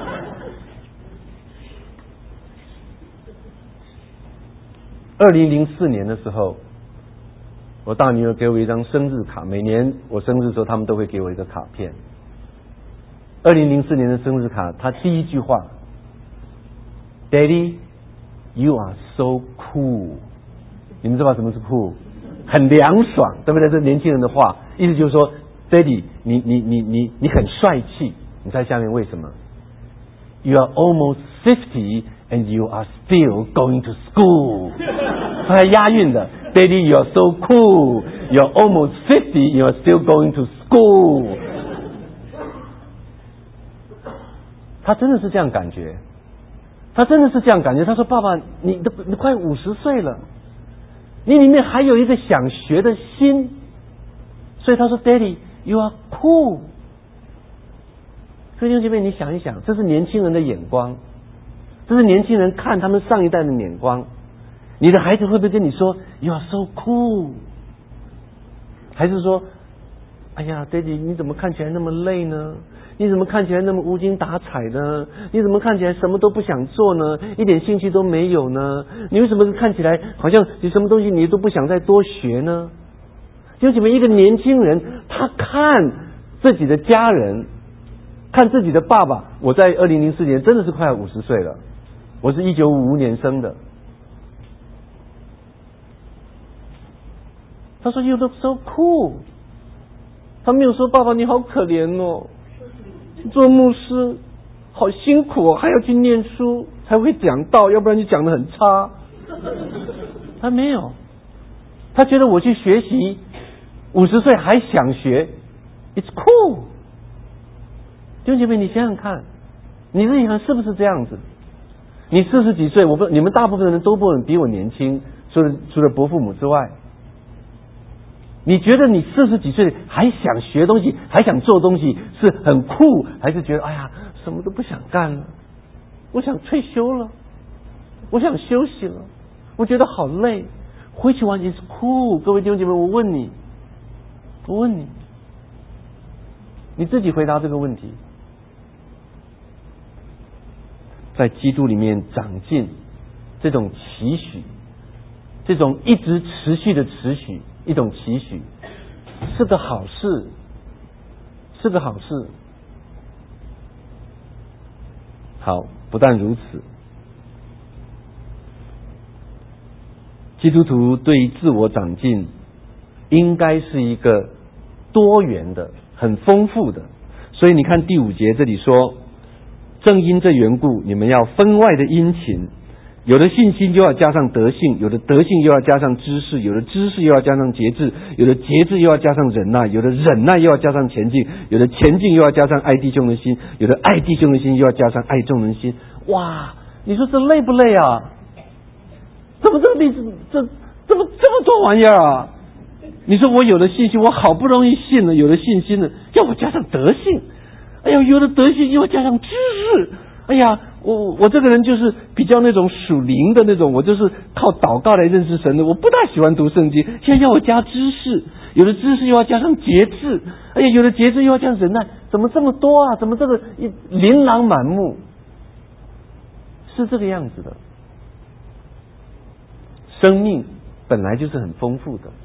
二零零四年的时候，我大女儿给我一张生日卡，每年我生日的时候他们都会给我一个卡片。二零零四年的生日卡，她第一句话 Daddy you are so cool。 你们知道什么是 cool？ 很凉爽，对不对？这年轻人的话，意思就是说 Daddy 你你你你你很帅气。你猜下面为什么？ You are almost fifty and you are still going to school。 它还押韵的 Daddy you are so cool you are almost fifty you are still going to school。 他真的是这样感觉，他真的是这样感觉。他说爸爸你都你快五十岁了，你里面还有一个想学的心，所以他说 Daddy you are cool。 所以弟兄姐妹你想一想，这是年轻人的眼光，这是年轻人看他们上一代的眼光。你的孩子会不会跟你说 You are so cool？ 还是说哎呀 Daddy 你怎么看起来那么累呢？你怎么看起来那么无精打采呢？你怎么看起来什么都不想做呢？一点兴趣都没有呢？你为什么看起来好像你什么东西你都不想再多学呢？弟兄姐妹，一个年轻人他看自己的家人，看自己的爸爸，我在二零零四年真的是快五十岁了，我是一九五五年生的。他说 You look so cool， 他没有说爸爸你好可怜哦。 做牧师好辛苦哦，还要去念书才会讲道，要不然就讲得很差。他没有，他觉得我去学习，五十岁还想学 ，It's cool。弟兄姐妹，你想想看，你自己看是不是这样子？你四十几岁，我不，你们大部分人都不比我年轻，除了除了伯父母之外，你觉得你四十几岁还想学东西，还想做东西，是很酷，还是觉得哎呀什么都不想干了？我想退休了，我想休息了，我觉得好累。Which one is cool？ 各位弟兄姐妹，我问你，我问你，你自己回答这个问题。在基督里面长进，这种期许，这种一直持续的持续，一种期许，是个好事，是个好事。好，不但如此，基督徒对于自我长进，应该是一个多元的、很丰富的。所以你看第五节这里说，正因这缘故，你们要分外的殷勤，有的信心又要加上德性，有的德性又要加上知识，有的知识又要加上节制，有的节制又要加上忍耐，有的忍耐又要加上前进，有的前进又要加上爱弟兄的心，有的爱弟兄的心又要加上爱众人的心。哇，你说这累不累啊？怎么这个例子，这这么这么多玩意儿啊？你说我有了信心，我好不容易信了，有了信心了，要我加上德性。哎呀，有了德性又要加上知识。哎呀，我我这个人就是比较那种属灵的那种，我就是靠祷告来认识神的，我不大喜欢读圣经。现在要我加知识，有的知识又要加上节制，哎呀，有的节制又要加上忍耐，怎么这么多啊？怎么这个琳琅满目？是这个样子的。生命本来就是很丰富的，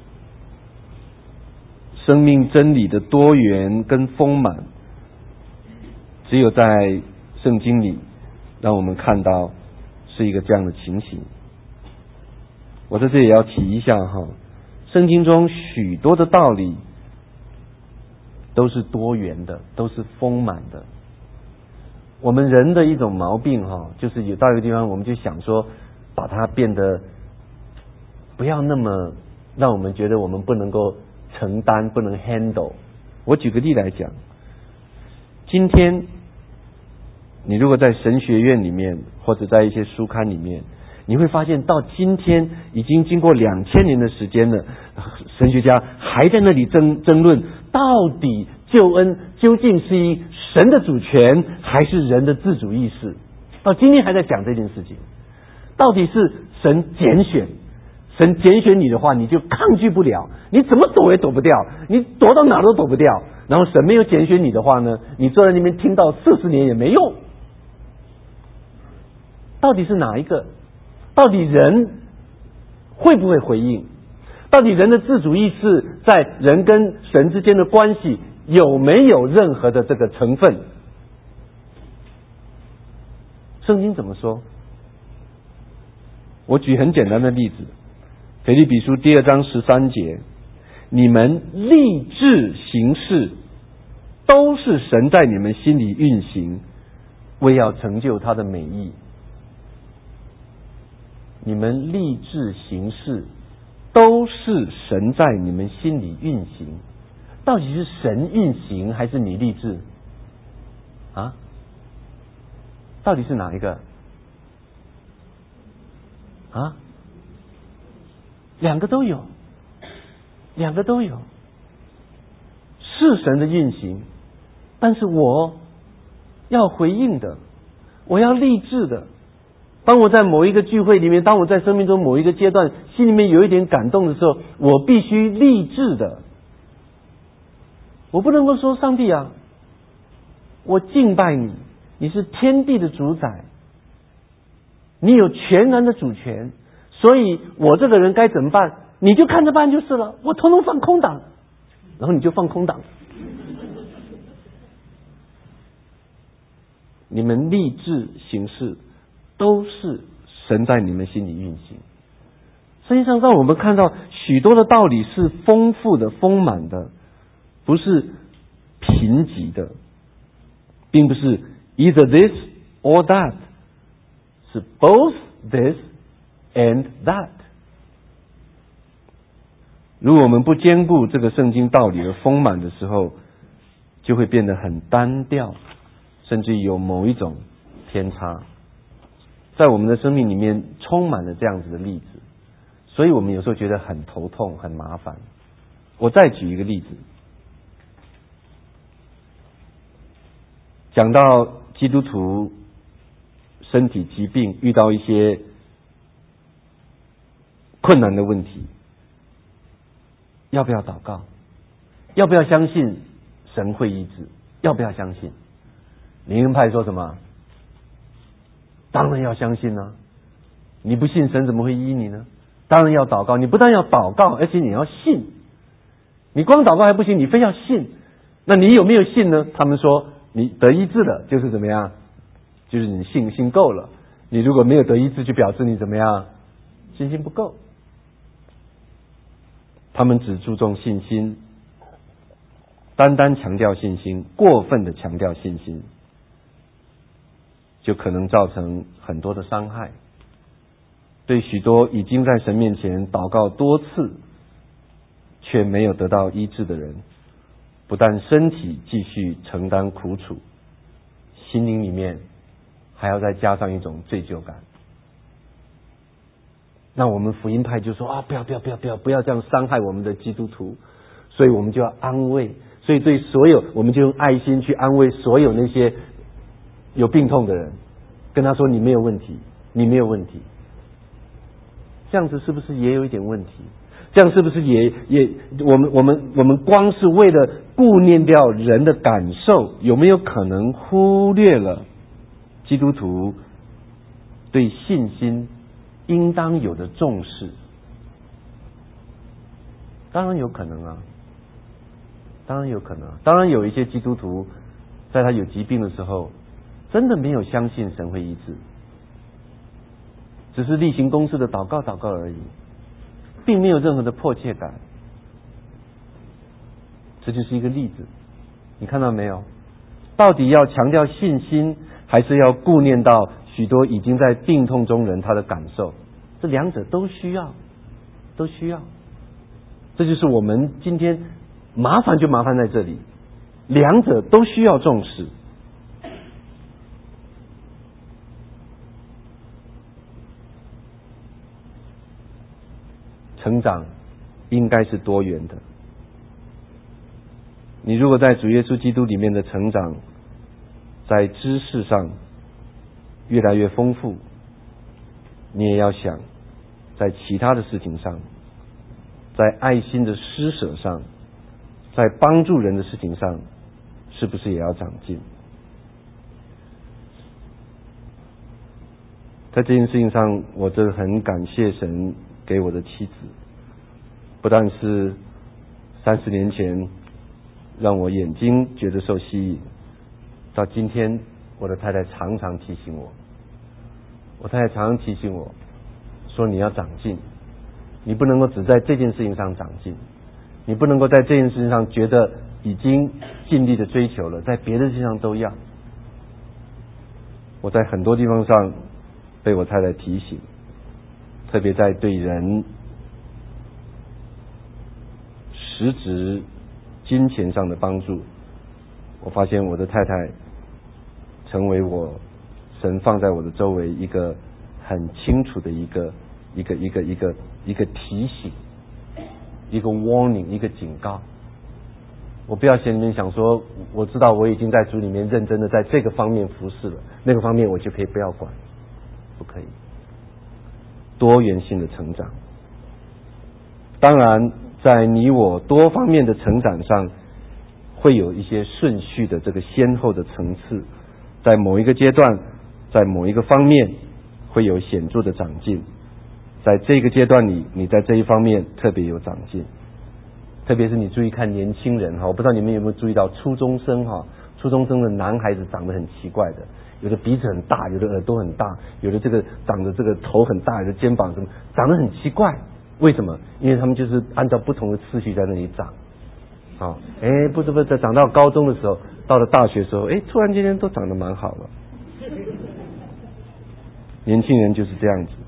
生命真理的多元跟丰满，只有在圣经里让我们看到是一个这样的情形。我在这里也要提一下哈，圣经中许多的道理都是多元的，都是丰满的。我们人的一种毛病哈，就是有到一个地方我们就想说把它变得不要那么让我们觉得我们不能够承担，不能 handle。 我举个例来讲，今天你如果在神学院里面或者在一些书刊里面，你会发现到今天已经经过两千年的时间了，神学家还在那里争争论到底救恩究竟是以神的主权还是人的自主意识，到今天还在讲这件事情。到底是神拣选，神拣选你的话你就抗拒不了，你怎么躲也躲不掉，你躲到哪都躲不掉。然后神没有拣选你的话呢，你坐在那边听到四十年也没用。到底是哪一个？到底人会不会回应？到底人的自主意识在人跟神之间的关系有没有任何的这个成分？圣经怎么说？我举很简单的例子，腓立比书第二章十三节，你们立志行事，都是神在你们心里运行，为要成就他的美意。你们立志行事，都是神在你们心里运行。到底是神运行还是你立志啊？到底是哪一个啊？两个都有，两个都有，是神的运行，但是我要回应的，我要立志的。当我在某一个聚会里面，当我在生命中某一个阶段心里面有一点感动的时候，我必须立志的。我不能够说上帝啊，我敬拜你，你是天地的主宰，你有全然的主权，所以我这个人该怎么办？你就看着办就是了，我统统放空档，然后你就放空档。你们立志行事，都是神在你们心里运行。圣经上让我们看到许多的道理是丰富的、丰满的，不是贫瘠的。 并不是 either this or that， 是 both this and that。如果我们不兼顾这个圣经道理而丰满的时候，就会变得很单调，甚至有某一种偏差。在我们的生命里面充满了这样子的例子，所以我们有时候觉得很头痛很麻烦。我再举一个例子，讲到基督徒身体疾病遇到一些困难的问题，要不要祷告？要不要相信神会医治？要不要相信？灵恩派说什么？当然要相信啊！你不信神怎么会医你呢？当然要祷告，你不但要祷告，而且你要信。你光祷告还不行，你非要信。那你有没有信呢？他们说你得医治了，就是怎么样？就是你信心够了。你如果没有得医治，就表示你怎么样？信心不够。他们只注重信心，单单强调信心，过分的强调信心，就可能造成很多的伤害。对许多已经在神面前祷告多次却没有得到医治的人，不但身体继续承担苦楚，心灵里面还要再加上一种罪疚感。那我们福音派就说啊，不要不要不要不要不要这样伤害我们的基督徒，所以我们就要安慰，所以对所有我们就用爱心去安慰所有那些有病痛的人，跟他说你没有问题，你没有问题。这样子是不是也有一点问题？这样是不是也也我们我们我们光是为了顾念掉人的感受，有没有可能忽略了基督徒对信心应当有的重视？当然有可能啊，当然有可能。当然有一些基督徒在他有疾病的时候，真的没有相信神会医治，只是例行公事的祷告祷告而已，并没有任何的迫切感。这就是一个例子，你看到没有？到底要强调信心，还是要顾念到许多已经在病痛中人他的感受？这两者都需要，都需要。这就是我们今天麻烦就麻烦在这里，两者都需要重视。成长应该是多元的。你如果在主耶稣基督里面的成长，在知识上越来越丰富，你也要想在其他的事情上，在爱心的施舍上，在帮助人的事情上，是不是也要长进？在这件事情上，我真的很感谢神给我的妻子，不但是三十年前让我眼睛觉得受吸引，到今天我的太太常常提醒我，我太太常常提醒我说，你要长进，你不能够只在这件事情上长进，你不能够在这件事情上觉得已经尽力的追求了，在别的事情上都要。我在很多地方上被我太太提醒，特别在对人实质金钱上的帮助，我发现我的太太成为我神放在我的周围一个很清楚的一个一个一个一个一个提醒，一个 warning， 一个警告。我不要心里面想说，我知道我已经在主里面认真的在这个方面服侍了，那个方面我就可以不要管，不可以。多元性的成长，当然在你我多方面的成长上，会有一些顺序的这个先后的层次，在某一个阶段，在某一个方面会有显著的长进，在这个阶段里，你在这一方面特别有长进。特别是你注意看年轻人哈，我不知道你们有没有注意到初中生哈，初中生的男孩子长得很奇怪的，有的鼻子很大，有的耳朵很大，有的这个长得这个头很大，有的肩膀什么长得很奇怪。为什么？因为他们就是按照不同的次序在那里长。好，哎，不是不是，长到高中的时候， 到了大学的时候，哎，突然之间都长得蛮好了。年轻人就是这样子，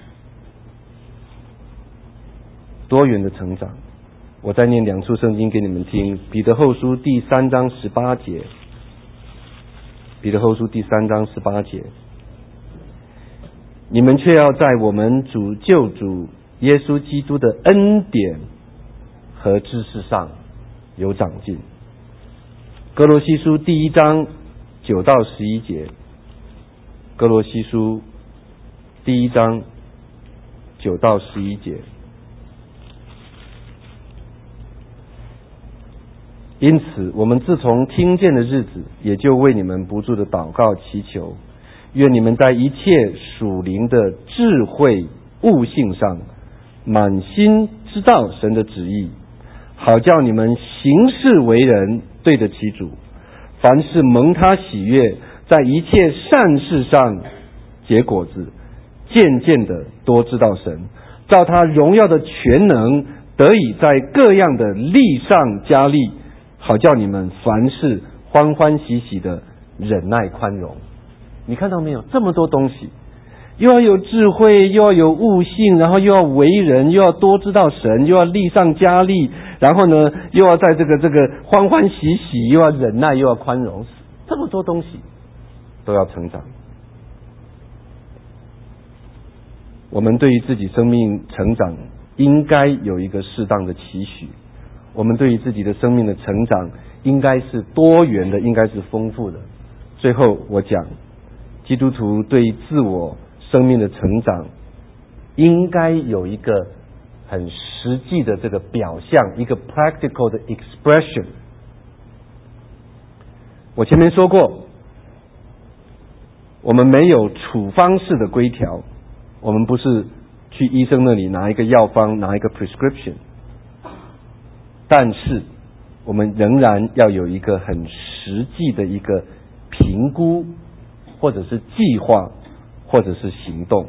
多元的成长。我再念两处圣经给你们听，彼得后书第三章十八节，彼得后书第三章十八节，你们却要在我们主救主耶稣基督的恩典和知识上有长进。哥罗西书第一章九到十一节，哥罗西书第一章九到十一节。因此我们自从听见的日子，也就为你们不住的祷告祈求，愿你们在一切属灵的智慧悟性上满心知道神的旨意，好叫你们行事为人对得起主，凡事蒙他喜悦，在一切善事上结果子，渐渐的多知道神，照他荣耀的全能，得以在各样的力上加力，好叫你们凡事欢欢喜喜的忍耐宽容。你看到没有？这么多东西，又要有智慧，又要有悟性，然后又要为人，又要多知道神，又要力上加力，然后呢，又要在这个这个欢欢喜喜，又要忍耐，又要宽容，这么多东西都要成长。我们对于自己生命成长应该有一个适当的期许，我们对于自己的生命的成长应该是多元的，应该是丰富的。最后我讲，基督徒对于自我生命的成长应该有一个很实际的这个表象，一个 practical 的 expression。 我前面说过，我们没有处方式的规条，我们不是去医生那里拿一个药方，拿一个 prescription， 但是我们仍然要有一个很实际的一个评估，或者是计划，或者是行动。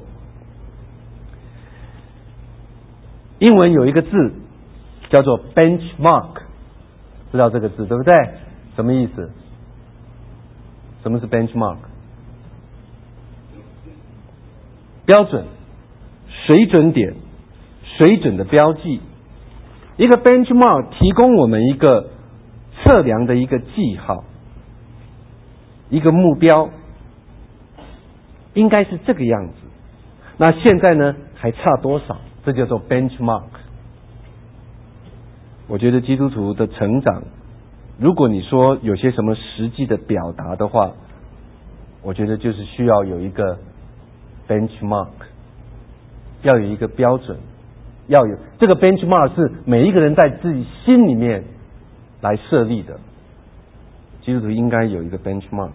英文有一个字叫做 benchmark， 知道这个字对不对？什么意思？什么是 benchmark？ 标准、水准点、水准的标记。一个 benchmark 提供我们一个测量的一个记号，一个目标，应该是这个样子。那现在呢，还差多少？这叫做 benchmark。 我觉得基督徒的成长，如果你说有些什么实际的表达的话，我觉得就是需要有一个 benchmark， 要有一个标准，要有这个 benchmark 是每一个人在自己心里面来设立的。基督徒应该有一个 benchmark。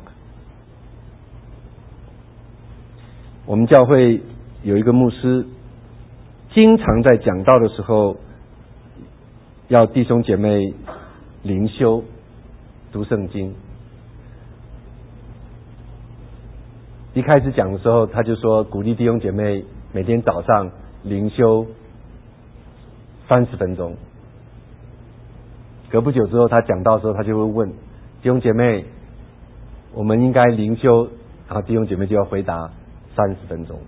我们教会有一个牧师，经常在讲道的时候要弟兄姐妹灵修读圣经。一开始讲的时候，他就说鼓励弟兄姐妹每天早上灵修三十分钟。隔不久之后，他讲到的时候，他就会问弟兄姐妹，我们应该灵修，然后弟兄姐妹就要回答三十分钟。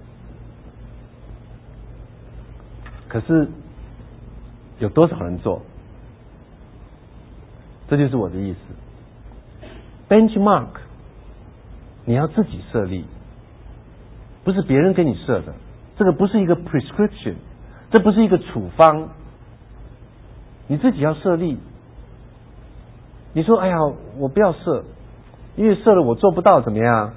可是有多少人做？这就是我的意思。benchmark 你要自己设立，不是别人给你设的。这个不是一个 prescription， 这不是一个处方，你自己要设立。你说哎呀，我不要设，因为设了我做不到，怎么样？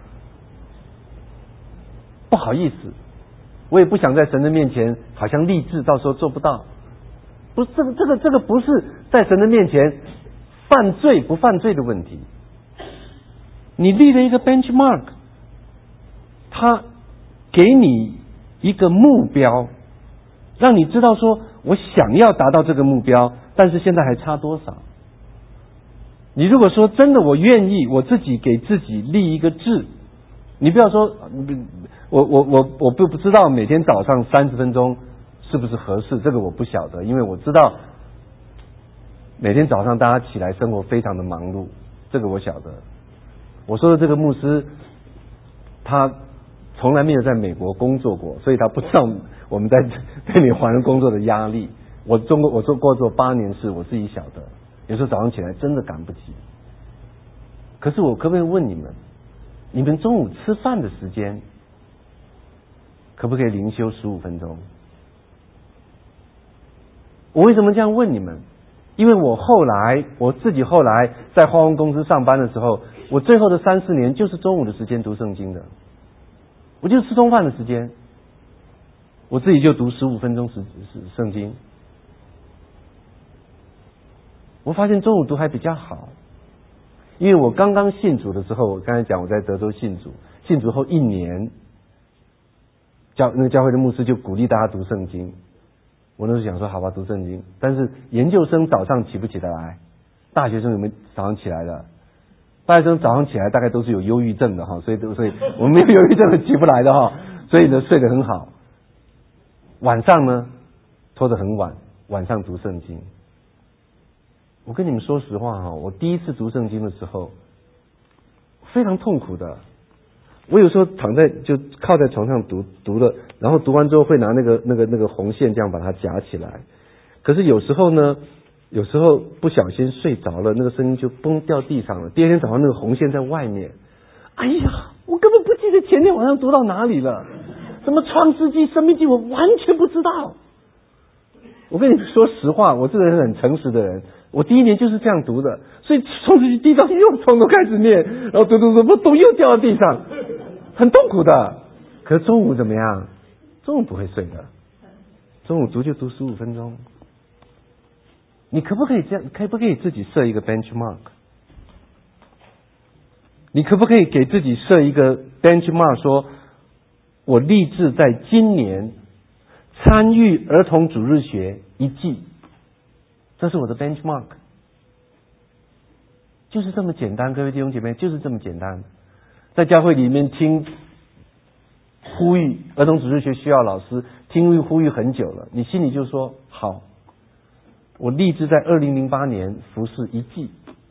不好意思，我也不想在神的面前好像立志，到时候做不到。不是这个这个这个不是在神的面前犯罪不犯罪的问题。你立了一个 benchmark， 他给你一个目标，让你知道说我想要达到这个目标，但是现在还差多少。你如果说真的我愿意，我自己给自己立一个志，你不要说我我我我不不知道每天早上三十分钟是不是合适，这个我不晓得，因为我知道每天早上大家起来生活非常的忙碌， 这个我晓得。我说的这个牧师，他从来没有在美国工作过，所以他不知道我们在北美华人工作的压力。我中国我做过做八年事，我自己晓得，有时候早上起来真的赶不及。可是我可不可以问你们，你们中午吃饭的时间可不可以灵修十五分钟？我为什么这样问你们？因为我后来我自己后来在花红公司上班的时候，我最后的三四年就是中午的时间读圣经的，我就吃中饭的时间，我自己就读十五分钟时圣经。我发现中午读还比较好，因为我刚刚信主的时候，我刚才讲我在德州信主，信主后一年，教那个教会的牧师就鼓励大家读圣经。我那时候想说，好吧，读圣经。但是研究生早上起不起得来？大学生有没有早上起来的？大学生早上起来大概都是有忧郁症的哈，所以所以我们没有忧郁症的起不来的哈，所以呢睡得很好。晚上呢拖得很晚，晚上读圣经。我跟你们说实话哈，我第一次读圣经的时候非常痛苦的。我有时候躺在就靠在床上读读了，然后读完之后会拿那个那个那个红线这样把它夹起来。可是有时候呢，有时候不小心睡着了，那个声音就崩掉地上了。第二天早上那个红线在外面，哎呀，我根本不记得前天晚上读到哪里了。什么创世纪、生命记，我完全不知道。我跟你们说实话，我这个人很诚实的人。我第一年就是这样读的，所以创世纪第一章又从头开始念，然后读读读，不读又掉到地上，很痛苦的。可是中午怎么样？中午不会睡的，中午读就读十五分钟。你可不可以这样？可不可以自己设一个 benchmark？ 你可不可以给自己设一个 benchmark， 说我立志在今年参与儿童主日学一季？这是我的 benchmark， 就是这么简单，各位弟兄姐妹，就是这么简单。在教会里面听呼吁儿童主日学需要老师，听呼吁很久了，你心里就说好，我立志在二零零八年服侍一季。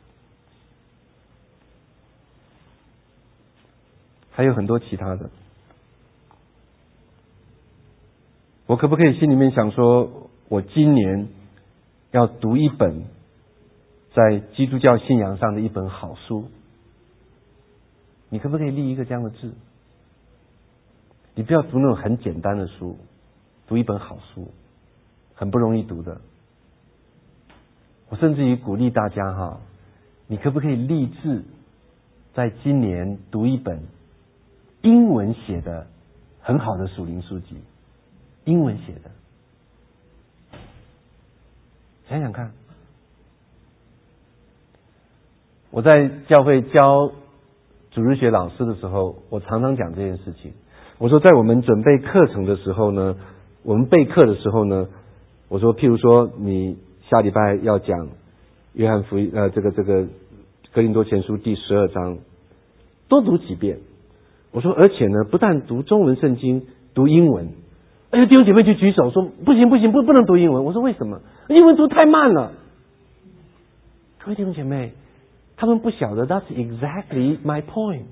还有很多其他的，我可不可以心里面想说，我今年要读一本在基督教信仰上的一本好书？你可不可以立一个这样的志？你不要读那种很简单的书，读一本好书，很不容易读的。我甚至于鼓励大家哈，你可不可以立志在今年读一本英文写的很好的属灵书籍？英文写的，想想看。我在教会教主日学老师的时候，我常常讲这件事情。我说，在我们准备课程的时候呢，我们备课的时候呢，我说，譬如说，你下礼拜要讲约翰福音，呃，这个这个哥林多前书第十二章，多读几遍。我说，而且呢，不但读中文圣经，读英文。哎呀，弟兄姐妹就举手说，不行不行，不不能读英文。我说为什么？英文读太慢了。各位弟兄姐妹，他们不晓得 ，That's exactly my point。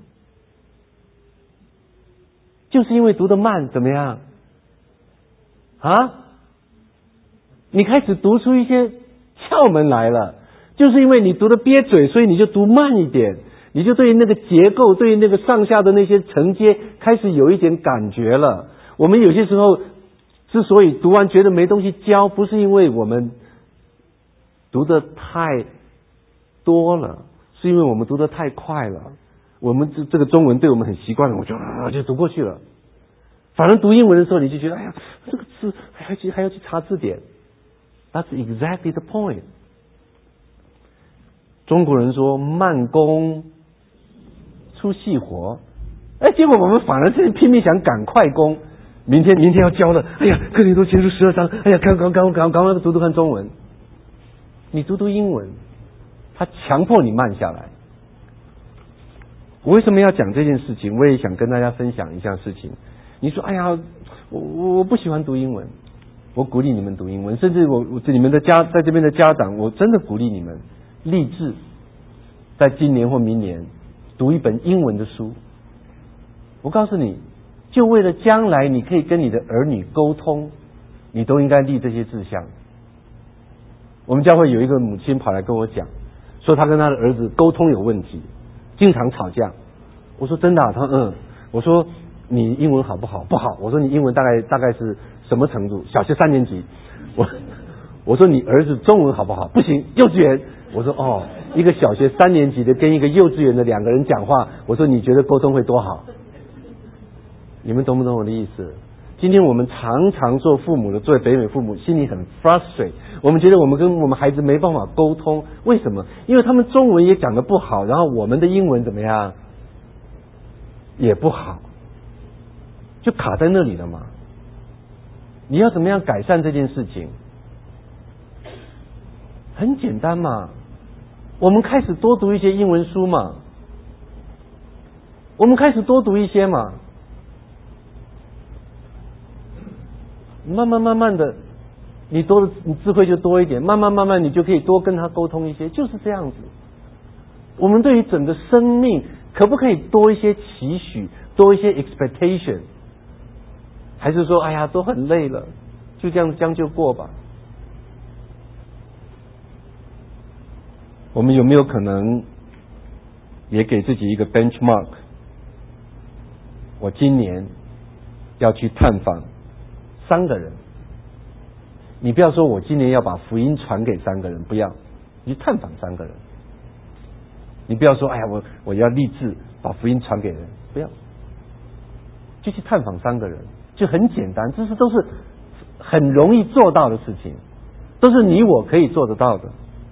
就是因为读得慢，怎么样？啊？你开始读出一些窍门来了，就是因为你读得憋嘴，所以你就读慢一点，你就对于那个结构，对于那个上下的那些承接，开始有一点感觉了。我们有些时候之所以读完觉得没东西教，不是因为我们读得太多了，是因为我们读得太快了。我们这这个中文对我们很习惯了，我就啊就读过去了。反而读英文的时候，你就觉得哎呀，这个字还要去还要去查字典。That's exactly the point。中国人说慢工出细活，哎，结果我们反而是拼命想赶快攻。明天明天要教了，哎呀，哥林多前书十二章，哎呀，赶赶赶赶赶快读读看中文。你读读英文，他强迫你慢下来。我为什么要讲这件事情？我也想跟大家分享一下事情。你说，哎呀，我我不喜欢读英文，我鼓励你们读英文，甚至我我你们的家在这边的家长，我真的鼓励你们立志在今年或明年读一本英文的书。我告诉你，就为了将来你可以跟你的儿女沟通，你都应该立这些志向。我们教会有一个母亲跑来跟我讲，说她跟她的儿子沟通有问题，经常吵架。我说真的啊？他说嗯。我说你英文好不好？不好。我说你英文大概大概是什么程度？小学三年级。我我说你儿子中文好不好？不行，幼稚园。我说哦，一个小学三年级的跟一个幼稚园的两个人讲话，我说你觉得沟通会多好？你们懂不懂我的意思？今天我们常常做父母的，作为北美父母，心里很 frustrate， 我们觉得我们跟我们孩子没办法沟通，为什么？因为他们中文也讲得不好，然后我们的英文怎么样？也不好，就卡在那里了嘛。你要怎么样改善这件事情？很简单嘛，我们开始多读一些英文书嘛，我们开始多读一些嘛，慢慢慢慢的，你多的你智慧就多一点，慢慢慢慢你就可以多跟他沟通一些，就是这样子。我们对于整个生命可不可以多一些期许，多一些 expectation？ 还是说，哎呀，都很累了，就这样将就过吧？我们有没有可能也给自己一个 benchmark？ 我今年要去探访三个人。你不要说我今年要把福音传给三个人，不要，你去探访三个人。你不要说，哎呀，我我要立志把福音传给人，不要，就去探访三个人，就很简单，这是都是很容易做到的事情，都是你我可以做得到的。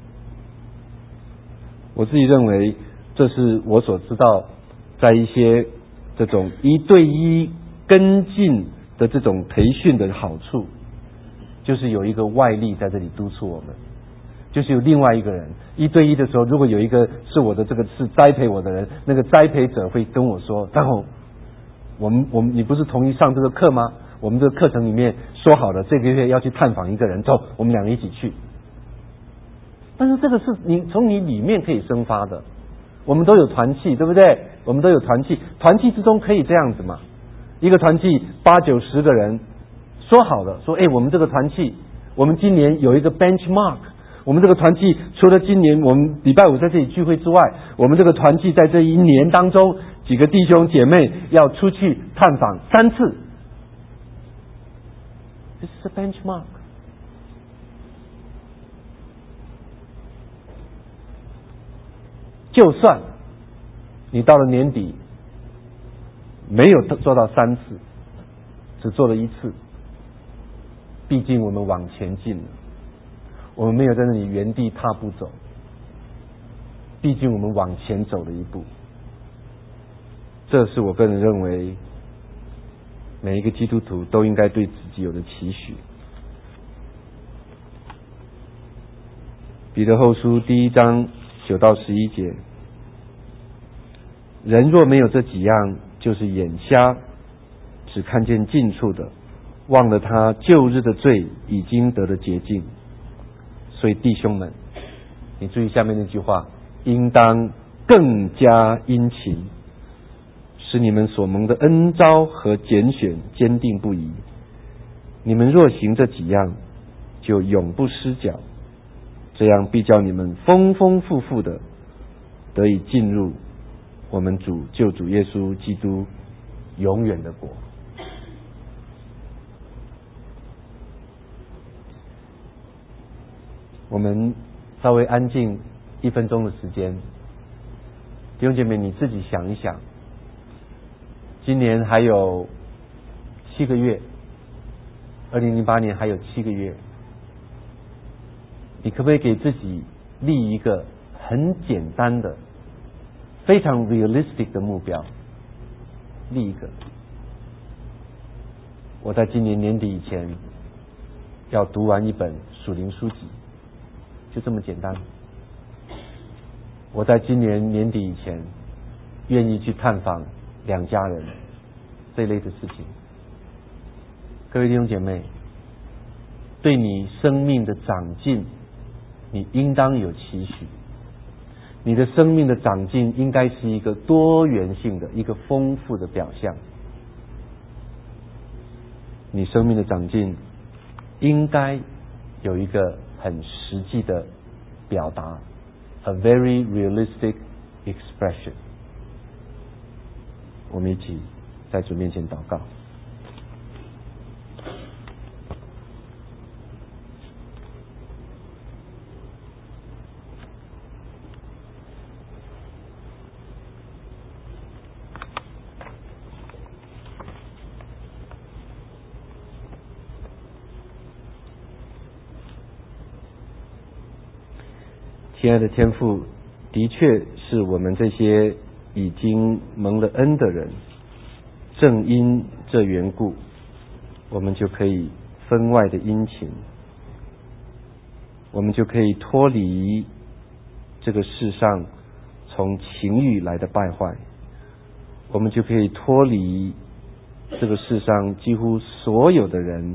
我自己认为，这是我所知道，在一些这种一对一跟进的这种培训的好处，就是有一个外力在这里督促我们。就是有另外一个人一对一的时候，如果有一个是我的这个是栽培我的人，那个栽培者会跟我说，然后我们我们你不是同意上这个课吗？我们这个课程里面说好了，这个月要去探访一个人，走，我们两个一起去。但是这个是你从你里面可以生发的。我们都有团契，对不对？我们都有团契，团契之中可以这样子嘛？一个团契八九十个人，说好了，说哎，我们这个团契，我们今年有一个 benchmark。我们这个团契除了今年我们礼拜五在这里聚会之外，我们这个团契在这一年当中，几个弟兄姐妹要出去探访三次。This is a benchmark。就算你到了年底没有做到三次，只做了一次，毕竟我们往前进了。我们没有在那里原地踏步走，毕竟我们往前走了一步。这是我个人认为每一个基督徒都应该对自己有的期许。彼得后书第一章九到十一节，人若没有这几样，就是眼瞎，只看见近处的，忘了他旧日的罪已经得了洁净。所以弟兄们，你注意下面那句话，应当更加殷勤，使你们所蒙的恩召和拣选坚定不移。你们若行这几样，就永不失脚，这样必叫你们丰丰富富的得以进入我们主救主耶稣基督永远的国。我们稍微安静一分钟的时间，弟兄姐妹，你自己想一想，今年还有七个月，二零零八年还有七个月，你可不可以给自己立一个很简单的、非常 realistic 的目标？立一个，我在今年年底以前要读完一本属灵书籍。就这么简单。我在今年年底以前愿意去探访两家人，这类的事情。各位弟兄姐妹，对你生命的长进，你应当有期许。 你的生命的长进应该是一个多元性的、一个丰富的表象。你生命的长进应该有一个很实际的表达 ，a very realistic expression。我们一起在主面前祷告。亲爱的天父，的确是我们这些已经蒙了恩的人，正因这缘故，我们就可以分外的殷勤，我们就可以脱离这个世上从情欲来的败坏，我们就可以脱离这个世上几乎所有的人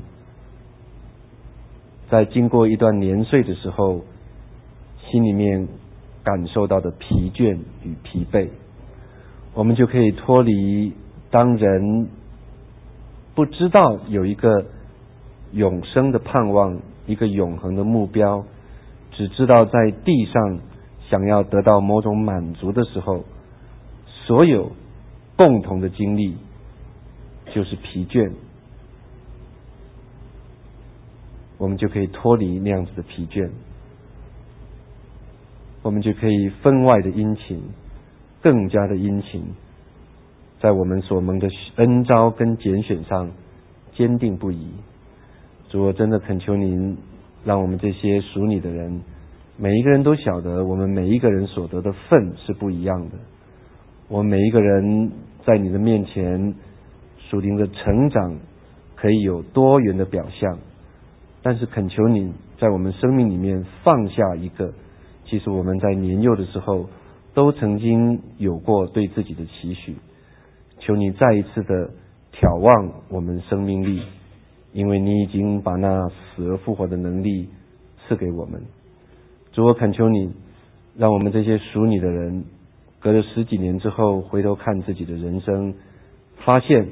在经过一段年岁的时候心里面感受到的疲倦与疲惫，我们就可以脱离当人不知道有一个永生的盼望，一个永恒的目标，只知道在地上想要得到某种满足的时候，所有共同的经历就是疲倦，我们就可以脱离那样子的疲倦，我们就可以分外的殷勤，更加的殷勤，在我们所蒙的恩召跟拣选上坚定不移。主，我真的恳求您，让我们这些属你的人，每一个人都晓得我们每一个人所得的份是不一样的，我们每一个人在你的面前属灵的成长可以有多元的表象，但是恳求你在我们生命里面放下一个其实我们在年幼的时候都曾经有过对自己的期许，求你再一次的眺望我们生命力，因为你已经把那死而复活的能力赐给我们。主，我恳求你，让我们这些属你的人隔了十几年之后回头看自己的人生，发现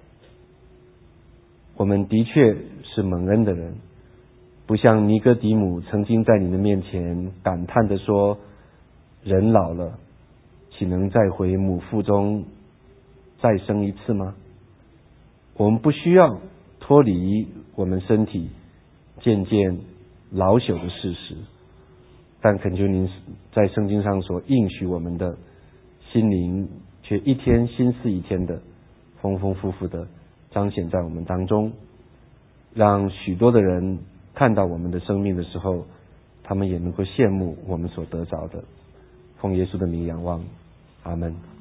我们的确是蒙恩的人，不像尼哥底母曾经在你的面前感叹地说，人老了岂能再回母腹中再生一次吗？我们不需要脱离我们身体渐渐老朽的事实，但恳求您在圣经上所应许我们的心灵却一天新似一天的丰丰富富的彰显在我们当中，让许多的人看到我们的生命的时候，他们也能够羡慕我们所得着的。奉耶稣的名仰望，阿们。